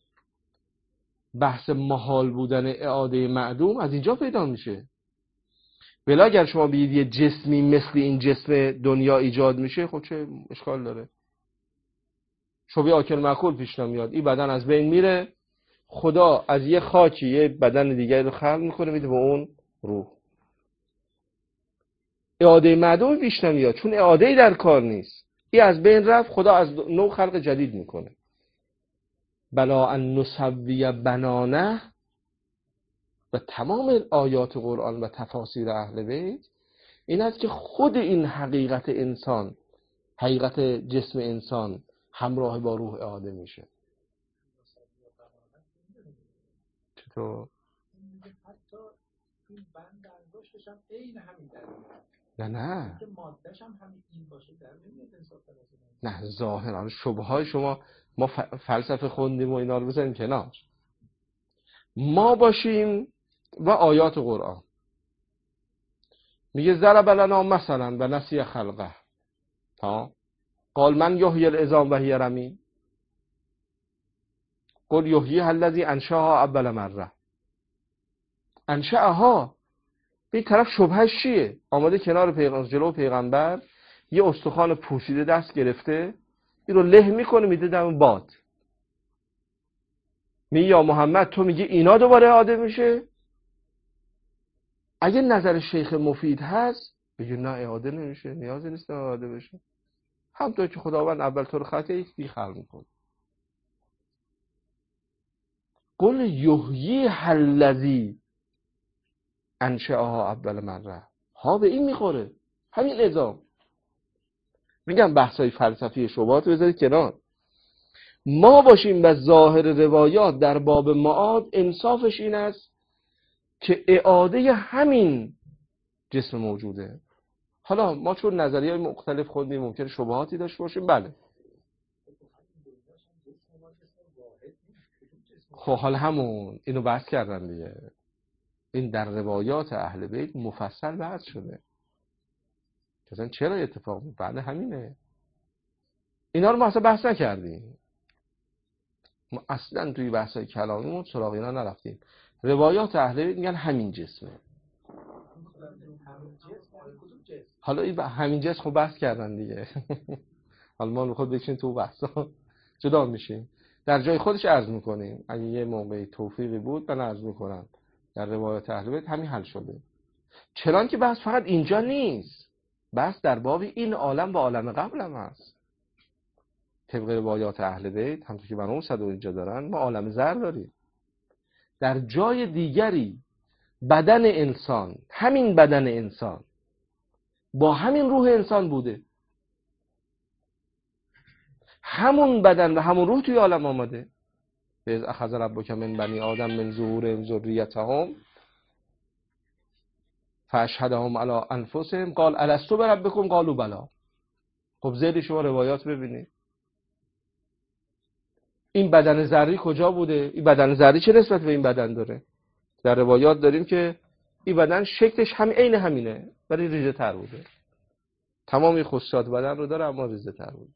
بحث محال بودن اعاده معدوم از اینجا پیدا میشه. بلا اگر شما بگید یه جسمی مثل این جسم دنیا ایجاد میشه، خب چه اشکال داره؟ شبیه آکل معکول پیش نمیاد. این بدن از بین میره، خدا از یه خاکی یه بدن دیگری رو خلق میکنه میده به اون روح. اعاده معدوم پیش نمیاد چون اعاده‌ای در کار نیست. این از بین رفت، خدا از نو خلق جدید میکنه. بلا ان نسوی بنانه و تمام آیات قرآن و تفاسیر اهل بیت این است که خود این حقیقت انسان، حقیقت جسم انسان همراه با روح اعاده میشه. چطور؟ نه نه ظاهرا شبههای شما، ما فلسفه خوندیم و اینا رو بزنیم کنار، ما باشیم و آیات قرآن. میگه ضرب لنا مثلا و نسی خلقه، قال من یحیی العظام و هی رمیم قل یحییها الذی انشأها اول مره. انشأها، این طرف شبهش چیه؟ آماده کنار جلو پیغمبر یه استخوان پوسیده دست گرفته، این رو له میکنه میده دم باد. میگه یا محمد تو میگی اینا دوباره اعاده میشه؟ اگه نظر شیخ مفید هست بگه نه اعاده نمیشه، نیازی نیست اعاده بشه. همونطور که خداوند اول طور خطه یک خلق میکنه. قل یحییها الذی انشأها اول مره، ها به این میخوره، همین نظام. میگم بحثای فلسفی شبهات رو بذارید کنار، ما باشیم و ظاهر روایات در باب معاد انصافش این است که اعاده همین جسم موجوده. حالا ما چون نظریه‌های مختلف خوندیم ممکنه شبهاتی داشته باشیم، بله. خب حالا همون اینو بحث کردن دیگه. این در روایات اهل بیت مفصل بحث شده. مثلا چرا اتفاق بعد همینه؟ اینا رو ما اصلا بحث نکردیم. ما اصلا توی بحث‌های کلامیمون سراغ اینا نرفتیم. روایات اهل بیت میگن همین جسمه. حالا این همین جسم خب بحث کردن دیگه. حالا ما میخواد بشین تو بحثا جدا میشیم. در جای خودش عرض میکنیم. اگه یه موقعی توفیقی بود من عرض میکنم در روایات اهل بیت همین حل شده. چنان که بحث فقط اینجا نیست، بحث در باب این عالم و عالم قبل هم هست. طبق روایات اهل بیت همونطور که بنو صد اینجا دارن، ما عالم زر داریم. در جای دیگری بدن انسان، همین بدن انسان با همین روح انسان بوده، همون بدن و همون روح توی عالم آمده. از اخذ ربک من بنی آدم من ظهورهم ذریتهم فاشهدهم علی انفسهم قال الستو بربکم قالوا بلی. خب زیر شما روایات ببینید این بدن ذری کجا بوده؟ این بدن ذری چه نسبت به این بدن داره؟ در روایات داریم که این بدن شکلش هم عین همینه ولی ریزه تر بوده. تمامی خصوصیات بدن رو داره اما ریزه تر بوده.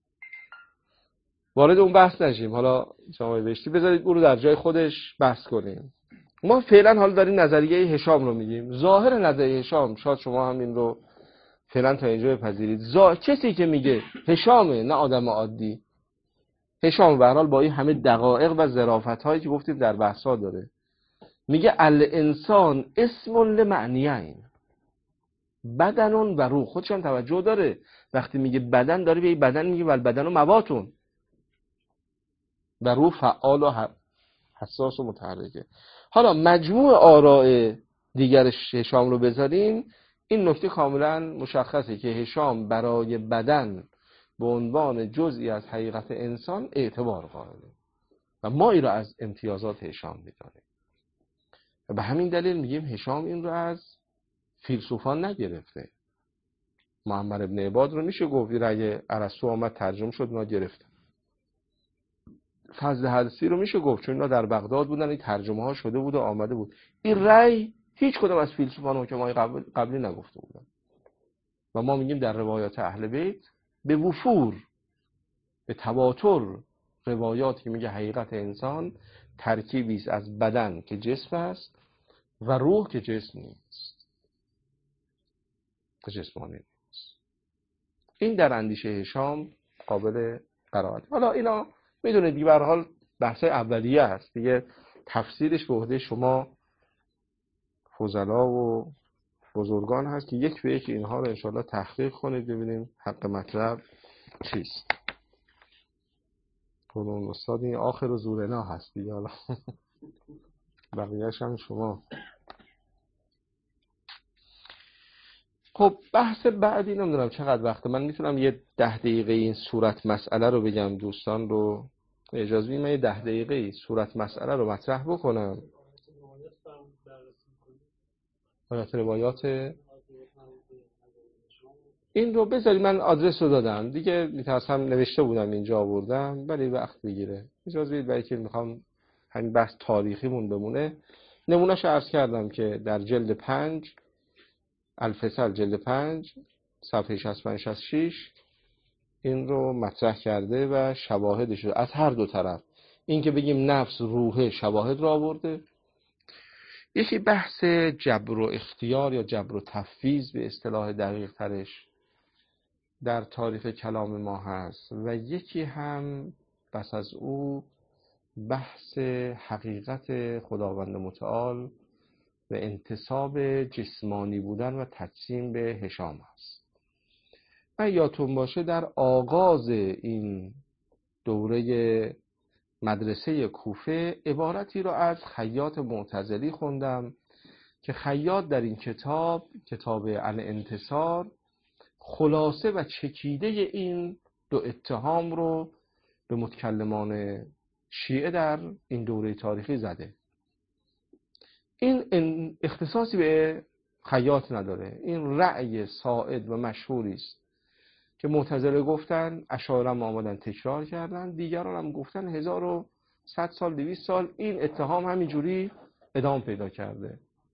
وارد اون بحث نشیم. حالا شما بهشتی بذارید اون رو در جای خودش بحث کنیم. ما فعلا حالا داریم نظریه هشام رو میگیم. ظاهر نظریه هشام، شاید شما هم این رو فعلا تا اینجا بپذیرید، کسی که میگه هشامه نه آدم عادی، هشام به هر حال با این همه دقایق و ظرافت هایی که گفتیم در بحثا داره، میگه الانسان اسم لمعنیین، بدن و روح. خودش هم توجه داره وقتی میگه بدن داره به این بدن میگه ول بدن و مواتون، و روح فعال و حساس و متحرکه. حالا مجموع آراء دیگر هشام رو بذاریم، این نکته کاملا مشخصه که هشام برای بدن به عنوان جزئی از حقیقت انسان اعتبار قائله و ما این رو از امتیازات هشام میدانیم و به همین دلیل میگیم هشام این رو از فیلسوفان نگرفته. معمر ابن عباد رو میشه گفت اگه ارسطو آمد ترجمه شد ما گرفتیم. فضل حدثی رو میشه گفت چون اینا در بغداد بودن، این ترجمه ها شده بود و آمده بود. این رأی هیچ کدوم از فیلسوفان و حکمای قبلی نگفته بودن و ما میگیم در روایات اهل بیت به وفور، به تواتر روایاتی که میگه حقیقت انسان ترکیبی است از بدن که جسم است و روح که جسم نیست، جسمانی نیست. این در اندیشه هشام قابل قرائت. حالا اینا میدونید دیگه به هر حال بحث اولیه هست دیگه، تفسیرش به عهده شما فضلا و بزرگان هست که یک به یک اینها رو انشاءالله تحقیق کنید ببینیم حق مطلب چیست. اون استاد این آخر زورنا هست دیگه، حالا بقیه‌اش هم شما. خب بحث بعدی نمیدونم چقدر وقته، من میتونم یه 10 دقیقه این صورت مسئله رو بگم دوستان رو اجازه بدید من یه 10 دقیقه صورت مسئله رو مطرح بکنم. روایات این رو بذارید، من آدرس رو دادم دیگه، میتونستم نوشته بودم اینجا آوردم ولی وقت بگیره. اجازه بدید برای که میخوام همین بحث تاریخیمون بمونه نمونهش عرض کردم که در جلد 5 الفصل جلد 5 صفحه 65-66 این رو مطرح کرده و شواهدش رو از هر دو طرف، این که بگیم نفس روحه شواهد رو آورده. یکی بحث جبر و اختیار یا جبر و تفویض به اصطلاح دقیق ترش در تاریخ کلام ما هست و یکی هم پس از او بحث حقیقت خداوند متعال و انتساب جسمانی بودن و تجسیم به هشام است. من یادتون باشه در آغاز این دوره مدرسه کوفه عبارتی رو از خیاط معتزلی خوندم که خیاط در این کتاب الانتصار خلاصه و چکیده این دو اتهام رو به متکلمان شیعه در این دوره تاریخی زده. این اختصاصی به خیاط نداره، این رأی سائد و مشهوری است که معتزله گفتن، اشاعره هم آمدن تکرار کردن، دیگران هم گفتن 1100 سال 200 سال این اتهام همینجوری ادامه پیدا کرده.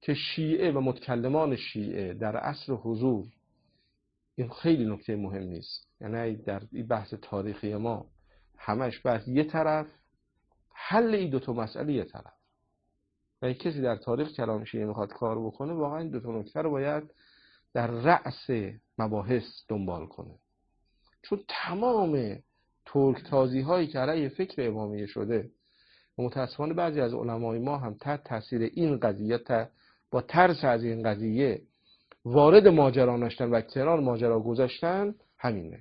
که شیعه و متکلمان شیعه در عصر حضور، این خیلی نکته مهمی است، یعنی در این بحث تاریخی ما همش بحث یه طرف، حل این دوتا مسئله یه طرف، و کسی در تاریخ کلام شیعه میخواد کار بکنه واقعا این دوتا نکته رو باید در رأس مباحث دنبال کنه. چون تمام ترک تازی هایی که علیه فکر امامیه شده و متاسفانه بعضی از علمای ما هم تحت تاثیر این قضیه با ترس از این قضیه وارد ماجرا نشدن و کنار ماجرا گذاشتن، همینه.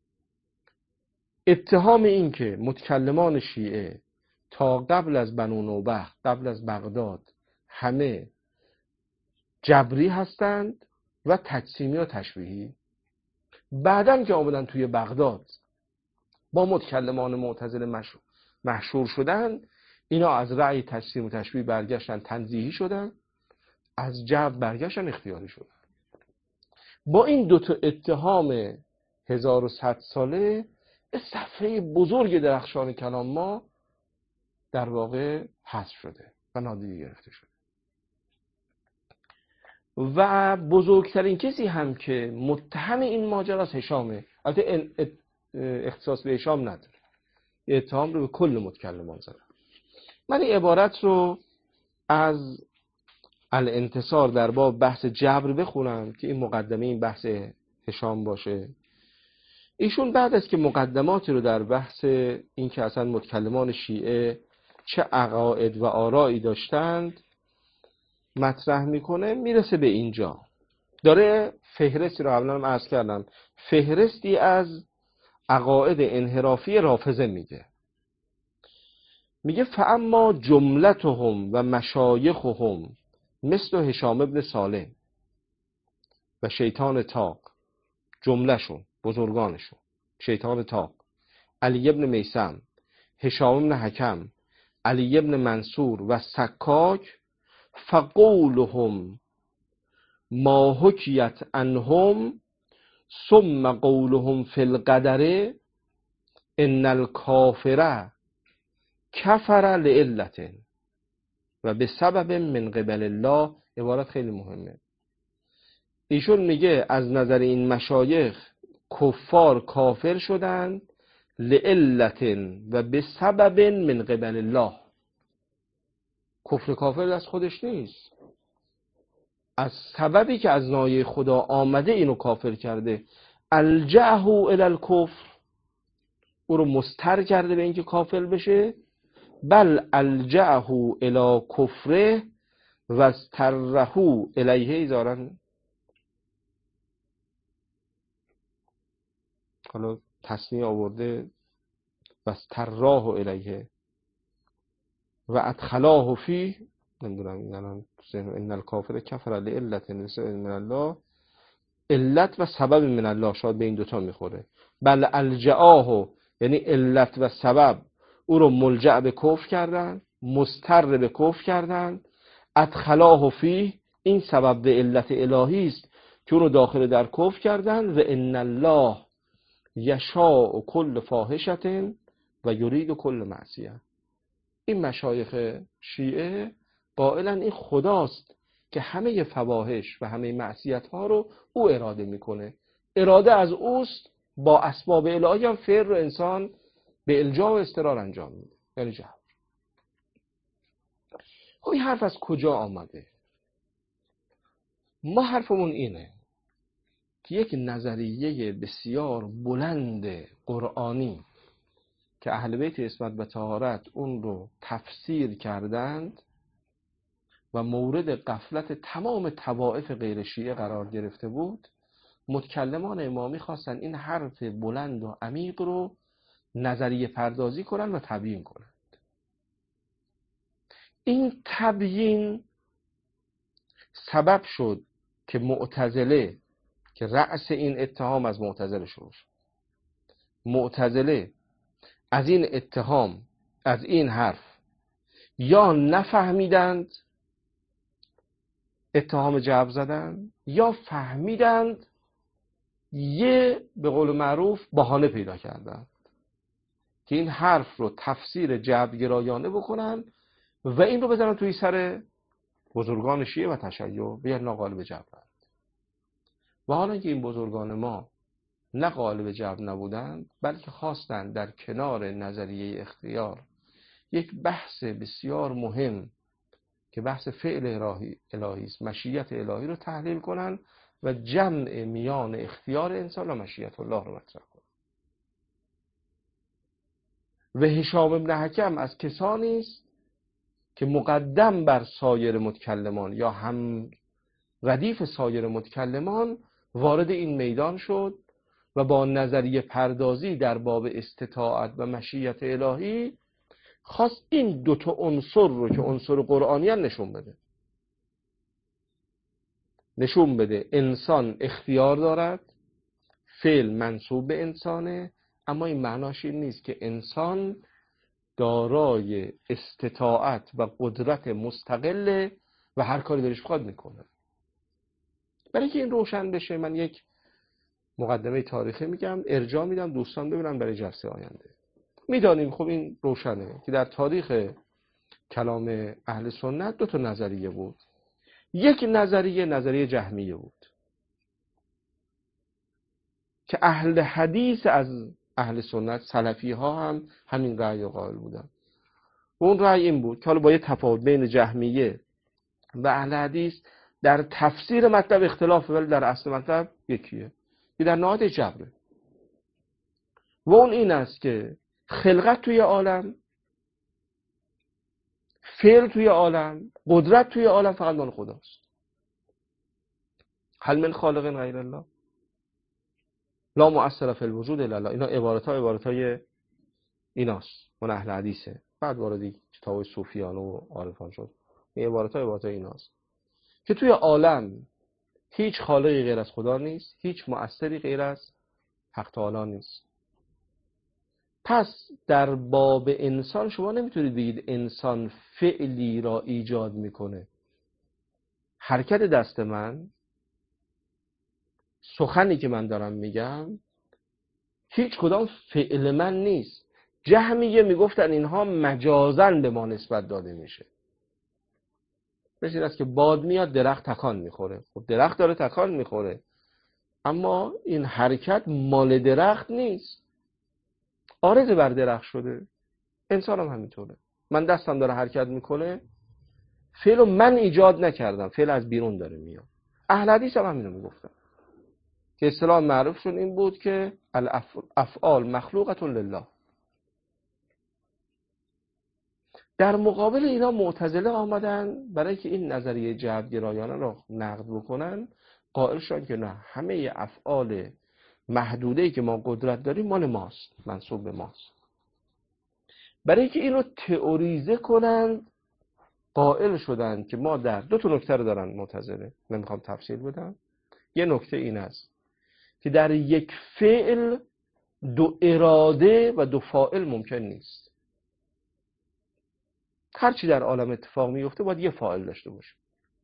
اتهام این که متکلمان شیعه تا قبل از بنو نوبخت، قبل از بغداد، همه جبری هستند و تجسیمی و تشبیهی، بعدن که آمدن توی بغداد با متکلمان معتزله محشور شدن، اینا از رأی تجسیم و تشبیه برگشتن تنزیهی شدن، از جبر برگشتن اختیاری شدن. با این دوتا اتهام 1100 ساله صفحه بزرگ درخشان کلام ما در واقع حذف شده و نادیده گرفته شده. و بزرگترین کسی هم که متهم این ماجراست هشامه. البته اختصاص به هشام نداره، اتهام رو به کل متکلمان زدن. من این عبارت رو از الانتصار در باب بحث جبر بخونم که این مقدمه این بحث هشام باشه. ایشون بعد از که مقدماتی رو در بحث این که اصلا متکلمان شیعه چه عقاید و آرایی داشتند مطرح میکنه، میرسه به اینجا. داره فهرستی رو قبلا هم عرض کردم، فهرستی از عقاید انحرافی رافضه میگه فاما جملتهم و مشایخهم مثل هشام ابن صالح و شیطان طاق، جملهشون بزرگانشون، شیطان طاق، علی ابن میثم، هشام ابن حکم، علی ابن منصور و سکاک، فقولهم ما حکیت عنهم ثم قولهم فی القدر ان الکافر کفر لعلت و به سبب من قبل الله. عبارت خیلی مهمه. ایشون میگه از نظر این مشایخ کفار کافر شدند لعلت و به سبب من قبل الله. کفر کافر از خودش نیست، از سببی که از نایه خدا آمده اینو کافر کرده. الجأه الی الکفر، او رو مستر کرده به اینکه کافر بشه. بل الجأه الی کفره و استره الیه ایزارن. حالا تصنیه آورده و استراه الیه و ادخلاه فی، نمیدونم این الان ان الکافر کفر لعلت من الله، علت و سبب من الله شاید به این دوتا میخوره. بل الجآه یعنی علت و سبب او رو ملجأ به کفر کردن، مستر به کفر کردن. ادخلاه فی، این سبب به علت الهی است که او رو داخل در کفر کردن. و ان الله یشاء کل فاحشة و یرید کل معصیه. این مشایخ شیعه قائلن این خداست که همه فواحش و همه معصیت ها رو او اراده میکنه، اراده از اوست، با اسباب الهی هم فعل رو انسان به الجا و اضطرار انجام میده، یعنی جبر. خب این حرف از کجا آمده؟ ما حرفمون اینه که یک نظریه بسیار بلند قرآنی که اهل بیت عصمت و طهارت اون رو تفسیر کردند و مورد غفلت تمام طوائف غیر شیعه قرار گرفته بود، متکلمان امامی خواستن این حرف بلند و عمیق رو نظریه پردازی کنن و تبیین کنن. این تبیین سبب شد که معتزله، که رأس این اتهام از معتزله شروع شد، معتزله از این اتهام، از این حرف یا نفهمیدند اتهام جبر زدن، یا فهمیدند یه به قول معروف بهانه پیدا کردن که این حرف رو تفسیر جبرگرایانه بکنن و این رو بزنن توی سر بزرگان شیعه و تشیع به لا غالب جبرند. و حالا که این بزرگان ما نه غالب جبر نبودند، بلکه خواستند در کنار نظریه اختیار یک بحث بسیار مهم که بحث فعل الهی است، مشیت الهی رو تحلیل کنن و جمع میان اختیار انسان و مشیت الله رو مطرح کنن. و هشام ابن حکم از کسانی است که مقدم بر سایر متکلمان یا هم ردیف سایر متکلمان وارد این میدان شد و با نظریه پردازی در باب استطاعت و مشیت الهی خواست این دوتا عنصر رو که عنصر قرآنی هم نشون بده انسان اختیار دارد، فعل منسوب به انسانه، اما این معناش این نیست که انسان دارای استطاعت و قدرت مستقله و هر کاری دلش بخواد میکنه. برای که این روشن بشه من یک مقدمه تاریخی میگم، ارجاع میدم دوستان ببینن برای جلسه آینده. میدانیم خب این روشنه که در تاریخ کلام اهل سنت دو تا نظریه بود. یک نظریه جهمیه بود که اهل حدیث از اهل سنت سلفی ها هم همین رأی قائل بودن. و اون رأی این بود که حالا با یه تفاوت بین جهمیه و اهل حدیث در تفسیر مطلب اختلاف، ولی در اصل مطلب یکیه، که در نهایت جبره. و اون این است که خلقت توی عالم، فعل توی عالم، قدرت توی عالم فقط مال خداست. هل من خالق غیر الله لا مؤثر فی الوجود الا الله. اینا عبارتای ایناست، اون اهل حدیثه. بعد واردی کتاب صوفیان و عارفان شد. این عبارتای ایناست که توی عالم هیچ خالقی غیر از خدا نیست، هیچ مؤثری غیر از حق تعالی نیست. پس در باب انسان شما نمیتونید بگید انسان فعلی را ایجاد میکنه. حرکت دست من، سخنی که من دارم میگم، هیچ کدام فعل من نیست. جهمیه میگفتن اینها مجازن به ما نسبت داده میشه. مثل این است که باد میاد درخت تکان میخوره. خب درخت داره تکان میخوره، اما این حرکت مال درخت نیست، عارض بر درخت شده. انسان هم همینطوره. من دستم داره حرکت میکنه، فعل رو من ایجاد نکردم، فعل از بیرون داره میاد. اهل حدیث هم همینو میگفتن که اصطلاح معروفشون این بود که الافعال مخلوقة لله. در مقابل اینا معتزله آمدن برای که این نظریه جبرگرایانه را نقد بکنن، قائل شدن که نه، همه افعال محدوده‌ای که ما قدرت داریم مال ماست، منسوب به ماست. برای که اینو تئوریزه کنند قائل شدن که ما در دو تا نکته رو دارن معتزله، من میخوام تفصیل بدم. یه نکته این است که در یک فعل دو اراده و دو فاعل ممکن نیست. هر چی در عالم اتفاق میفته باید یه فاعل داشته باشه.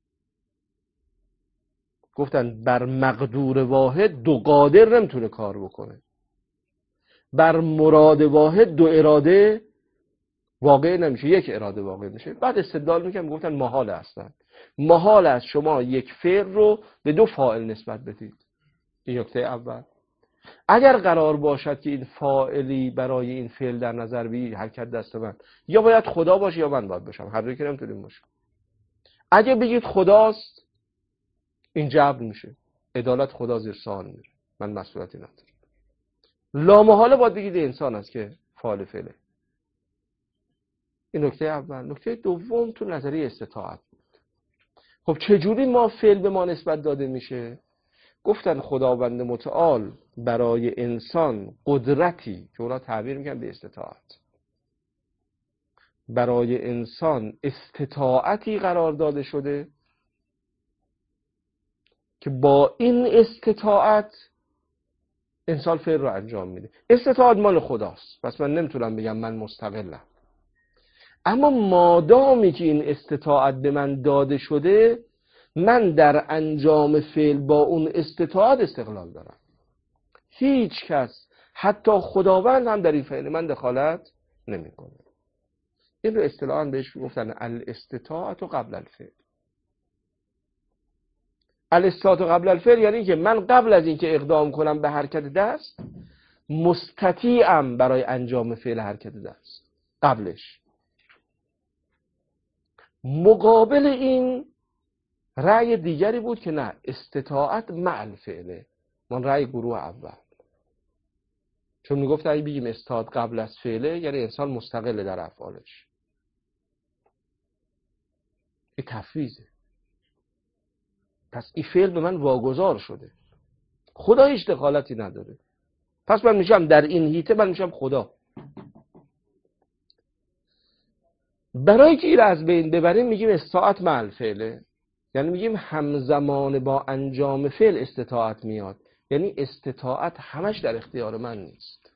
گفتن بر مقدور واحد دو قادر نمیتونه کار بکنه، بر مراد واحد دو اراده واقع نمیشه، یک اراده واقع میشه. بعد استدلال میکنم، گفتن محال هستن. محال است شما یک فعل رو به دو فاعل نسبت بدید. این نکته اول. اگر قرار باشد که این فاعلی برای این فعل در نظر بگیرید، حرکت دست من، یا باید خدا باشه یا من باید باشم، هر دوی که نمیتونیم باشه. اگه بگید خداست، این جبر میشه، عدالت خدا زیر سوال میره، من مسئولیتی ندارم. لامحاله باید بگید انسان است که فاعل فعله. این نکته اول. نکته دوم تو نظریه استطاعت بود. خب چجوری ما فعل به ما نسبت داده میشه؟ گفتن خداوند متعال برای انسان قدرتی که اونا تعبیر میکنن به استطاعت، برای انسان استطاعتی قرار داده شده که با این استطاعت انسان فعل رو انجام میده. استطاعت مال خداست، پس من نمیتونم بگم من مستقلم. اما مادامی که این استطاعت به من داده شده، من در انجام فعل با اون استطاعت استقلال دارم. هیچ کس، حتی خداوند هم در این فعل من دخالت نمیکنه. این رو اصطلاحاً بهش گفتن الاستطاعت قبل الفعل. الاستطاعت قبل الفعل یعنی که من قبل از اینکه اقدام کنم به حرکت دست مستطیعم برای انجام فعل حرکت دست قبلش. مقابل این رأی دیگری بود که نه، استطاعت مع الفعله. من رأی گروه اول، چون میگفت اگه بگیم استطاعت قبل از فعله یعنی انسان مستقل در افعالش. این تفویضه. پس این فعل به من واگذار شده، خدا هیچ دخالتی نداره، پس من میشم در این هیته من میشم خدا. برای که این از بین ببریم میگیم استطاعت مع الفعله، یعنی میگیم همزمان با انجام فعل استطاعت میاد، یعنی استطاعت همش در اختیار من نیست.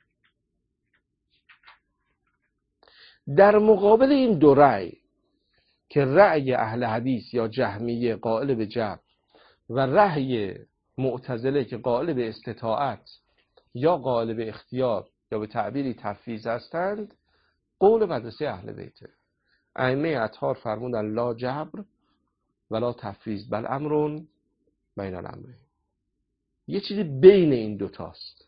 در مقابل این دو رأی که رأی اهل حدیث یا جهمیه قائل به جبر و رأی معتزله که قائل به استطاعت یا قائل به اختیار یا به تعبیری تفویض هستند، قول مدرسه اهل بیته. ائمه اطهار فرمودن لا جبر ولا تفویض بل امر بین الامرین. یه چیزی بین این دوتاست.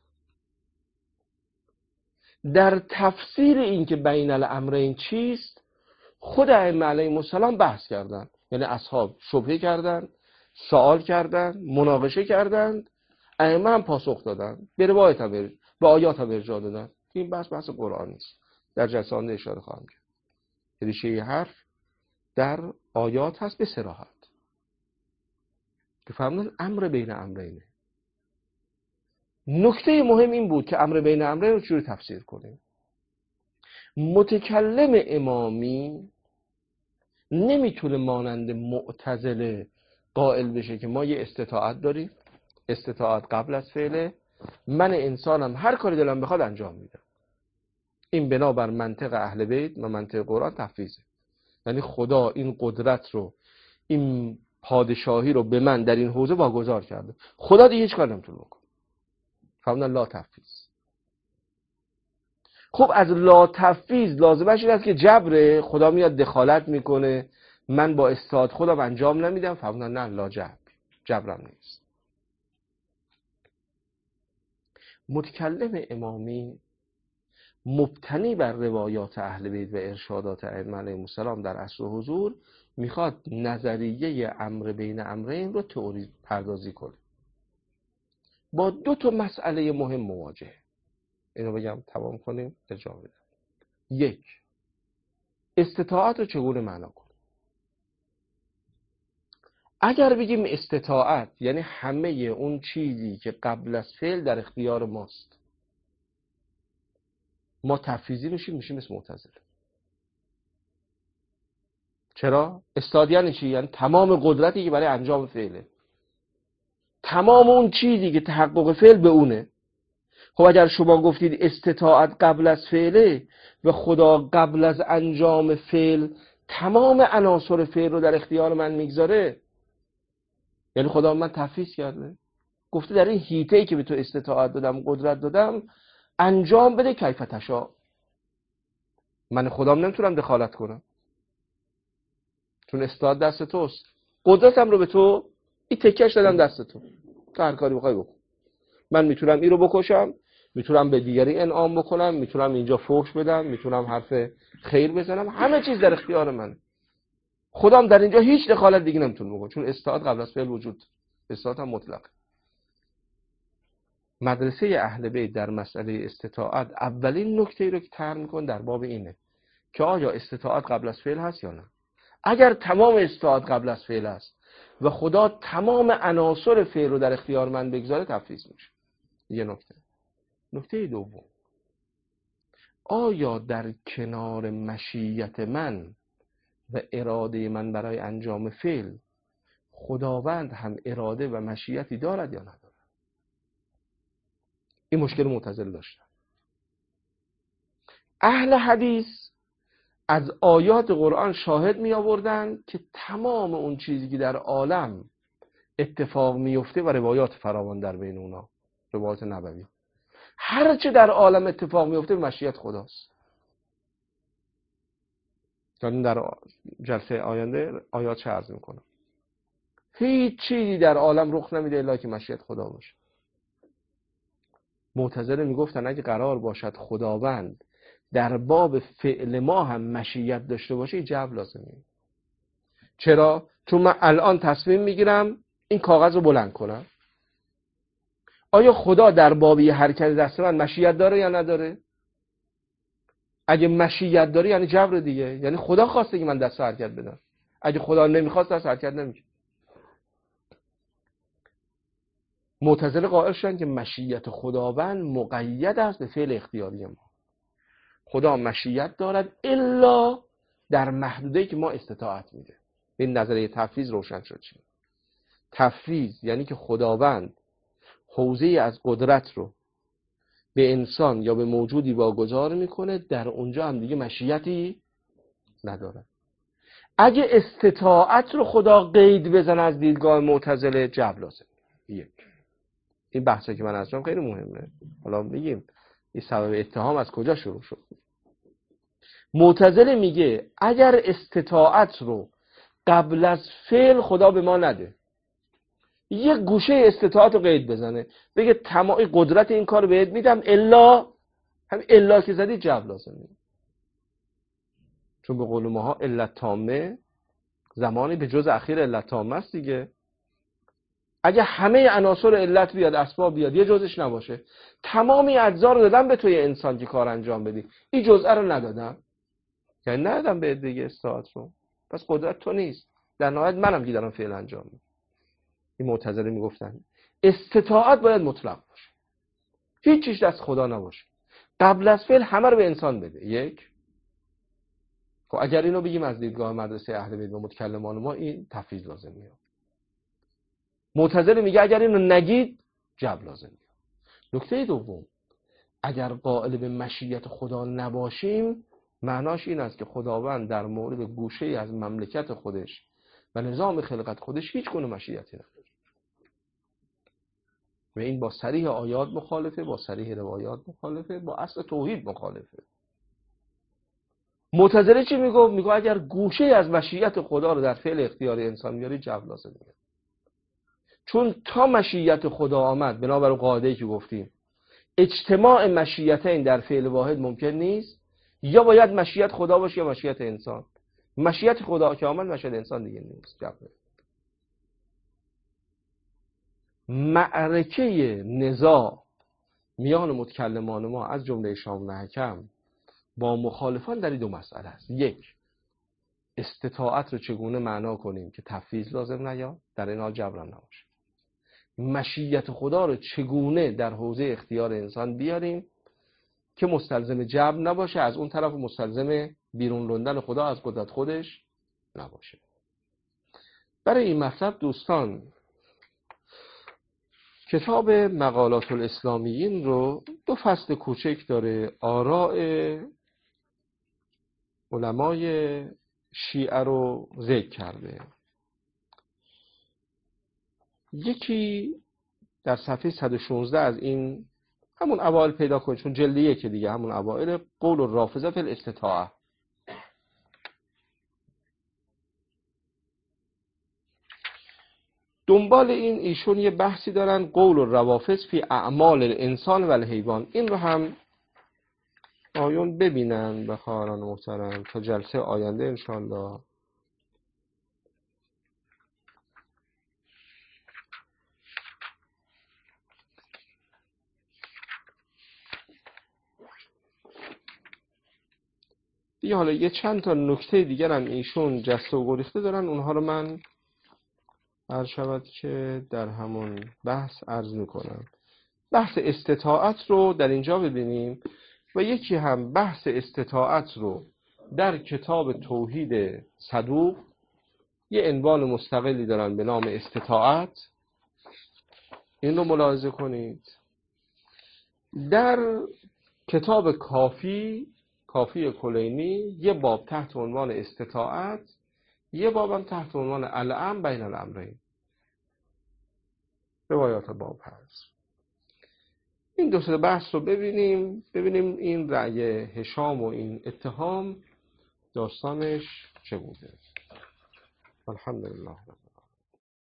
در تفسیر این که بین الامرین چیست خود ائمه علیهم السلام بحث کردن، یعنی اصحاب شبهه کردن، سوال کردن، مناقشه کردند، ائمه هم پاسخ دادن، به روایت هم به آیات هم ارجاع دادن. این بحث قرآن نیست، در جلسه آینده اشاره خواهم کرد. ریشه حرف در آیات هست به صراحت که فرمودن امر بین امرینه. نکته مهم این بود که امر بین امرین رو چجوری تفسیر کنیم. متکلم امامی نمیتونه مانند معتزله قائل بشه که ما یه استطاعت داریم، استطاعت قبل از فعله، من انسانم هر کاری دلم بخواد انجام میدم. این بنابر منطق اهل بیت و منطق قرآن تفویضه، یعنی خدا این قدرت رو، این پادشاهی رو به من در این حوزه واگذار کرده، خدا دیگه هیچ کار نمیتونه بکنه. فهموندن لا تفویض. خب از لا تفویض لازمش این است که جبره، خدا میاد دخالت میکنه، من با استطاعت خودم انجام نمیدم. فهموندن نه، لا جبر، جبرم نیست. متکلم امامی مبتنی بر روایات اهل بیت و ارشادات ائمه علیهم السلام در عصر حضور میخواد نظریه امر بین امرین رو تئوری پردازی کنه. با دو تا مسئله مهم مواجهه. اینو بگم تمام کنیم ارجاع بدم. یک، استطاعت رو چگونه معنا کنیم؟ اگر بگیم استطاعت یعنی همه اون چیزی که قبل از فعل در اختیار ماست، ما تفویضی میشیم مثل معتزله. چرا؟ استطاعت یعنی چی؟ یعنی تمام قدرتی که برای انجام فعله، تمام اون چیزی که تحقق فعل به اونه. خب اگر شما گفتید استطاعت قبل از فعله و خدا قبل از انجام فعل تمام عناصر فعل رو در اختیار من میگذاره، یعنی خدا من تفویض کرده، گفته در این هیته‌ای که به تو استطاعت دادم، قدرت دادم، انجام بده کیف تشاء. من خدام نمیتونم دخالت کنم چون استطاعت دست توست، قدرتم رو به تو این تکش دادم دست تو هر کاری بخوای بکن. من میتونم این رو بکشم، میتونم به دیگری انعام بکنم، میتونم اینجا فحش بدم، میتونم حرف خیر بزنم، همه چیز در اختیار منه. خدام در اینجا هیچ دخالت دیگه نمیتونه بکنه چون استطاعت قبل از فعل وجود، استطاعت هم مطلق. مدرسه اهل بیت در مسئله استطاعت اولین نکته رو که طرح می‌کنه در باب اینه که آیا استطاعت قبل از فعل هست یا نه. اگر تمام استطاعت قبل از فعل است و خدا تمام عناصر فعل رو در اختیار من بگذاره تفویض میشه. یه نکته. نکته دوم، آیا در کنار مشیت من و اراده من برای انجام فعل خداوند هم اراده و مشیتی دارد یا ندارد؟ این مشکل معتزله داشتن. اهل حدیث از آیات قرآن شاهد می آوردن که تمام اون چیزی که در عالم اتفاق میفته و روایات فراوان در بین اونا، روایات نبوی، هر چه در عالم اتفاق میفته به مشیت خداست. یعنی در جلسه آینده آیات چه عرض میکنم. هیچ چیزی در عالم رخ نمیده الا که مشیت خدا باشه. معتزله میگفتن اگه قرار باشد خداوند در باب فعل ما هم مشیت داشته باشه جبر لازمه. چرا؟ چون من الان تصمیم میگیرم این کاغذ رو بلند کنم. آیا خدا در باب یه حرکت دست من مشیت داره یا نداره؟ اگه مشیت داره یعنی جبر دیگه، یعنی خدا خواسته که من دست حرکت بدم. اگه خدا نمیخواست دست حرکت نمیشه. معتزله قائل شدن که مشیت خداوند مقید است به فعل اختیاری ما. خدا مشیت دارد الا در محدوده‌ای که ما استطاعت میده. این نظریه تفویض روشن شد. چی؟ تفویض یعنی که خداوند حوزه از قدرت رو به انسان یا به موجودی واگذار میکنه، در اونجا هم دیگه مشیتی نداره. اگه استطاعت رو خدا قید بزنه از دیدگاه معتزله جبر لازم. این بحثی که من انجام خیلی مهمه. حالا میگیم این سبب اتهام از کجا شروع شد. معتزله میگه اگر استطاعت رو قبل از فعل خدا به ما نده، یک گوشه استطاعت رو قید بزنه، بگه تمام قدرت این کار رو بهت میدم الا، همین الا که زدی جبر لازمه. چون به قول ماها علت تامه زمانی به جز اخیر علت تامه است دیگه. اگه همه عناصر علت بیاد، اسباب بیاد، یه جزش نباشه، تمامی اجزا رو دادم به توی انسان که کار انجام بدی، این جزء رو ندادم، یعنی ندادم به دیگه استطاعت رو، پس قدرت تو نیست، در نهایت منم که دارم فعل انجام میدم. این معتزله میگفتن استطاعت باید مطلق باشه، هیچ چیز دست خدا نباشه، قبل از فعل همه رو به انسان بده. یک، خب اگر اینو بگیم از دیدگاه مدرسه اهل بیت و متکلمان ما این تفویض لازم میاد. معتزله میگه اگر اینو نگید جبر لازم میاد. نکته دوم، اگر قائل به مشیت خدا نباشیم معناش این است که خداوند در مورد گوشه از مملکت خودش و نظام خلقت خودش هیچ گونه مشیتی نداره و این با صریح آیات مخالفه، با صریح روایات مخالفه، با اصل توحید مخالفه. معتزله چی میگه؟ میگه اگر گوشه از مشیت خدا رو در فعل اختیاری انسان میاری جبر لازم میاد. چون تا مشیت خدا آمد بنابر قاعده‌ای که گفتیم اجتماع مشیتین در فعل واحد ممکن نیست، یا باید مشیت خدا باشه یا مشیت انسان. مشیت خدا که آمد مشیت انسان دیگه نیست. جبر. معرکه نزاع میان متکلمان ما از جمله شام و حکم با مخالفان در این دو مسئله است. یک، استطاعت رو چگونه معنا کنیم که تفویض لازم نیاد، در این حال جبر نباشه. مشیت خدا رو چگونه در حوزه اختیار انسان بیاریم که مستلزم جبر نباشه، از اون طرف مستلزم بیرون راندن خدا از قدرت خودش نباشه. برای این مطلب دوستان کتاب مقالات الاسلامیین رو دو فصل کوچک داره، آراء علمای شیعه رو ذکر کرده. یکی در صفحه 116 از این همون اوائل پیدا کنید، چون جلد که دیگه همون اوائل، قول الرافضه فی الاستطاعه. دنبال این ایشون یه بحثی دارن، قول الروافض فی اعمال الانسان و الحیوان. این رو هم آیون ببینن بخواران محترم تا جلسه آینده انشاءالله. دیگه حالا یه چند تا نکته دیگر هم ایشون جسته و گریخته دارن، اونها رو من عرض شود که در همون بحث عرض میکنم. بحث استطاعت رو در اینجا ببینیم و یکی هم بحث استطاعت رو در کتاب توحید صدوق یه عنوان مستقلی دارن به نام استطاعت، این رو ملاحظه کنید. در کتاب کافی کلینی یه باب تحت عنوان استطاعت، یه بابم تحت عنوان الامر بین الامرین، روایات باب هست. این دو سه بحث رو ببینیم این رأی هشام و این اتهام داستانش چه بوده. الحمدلله.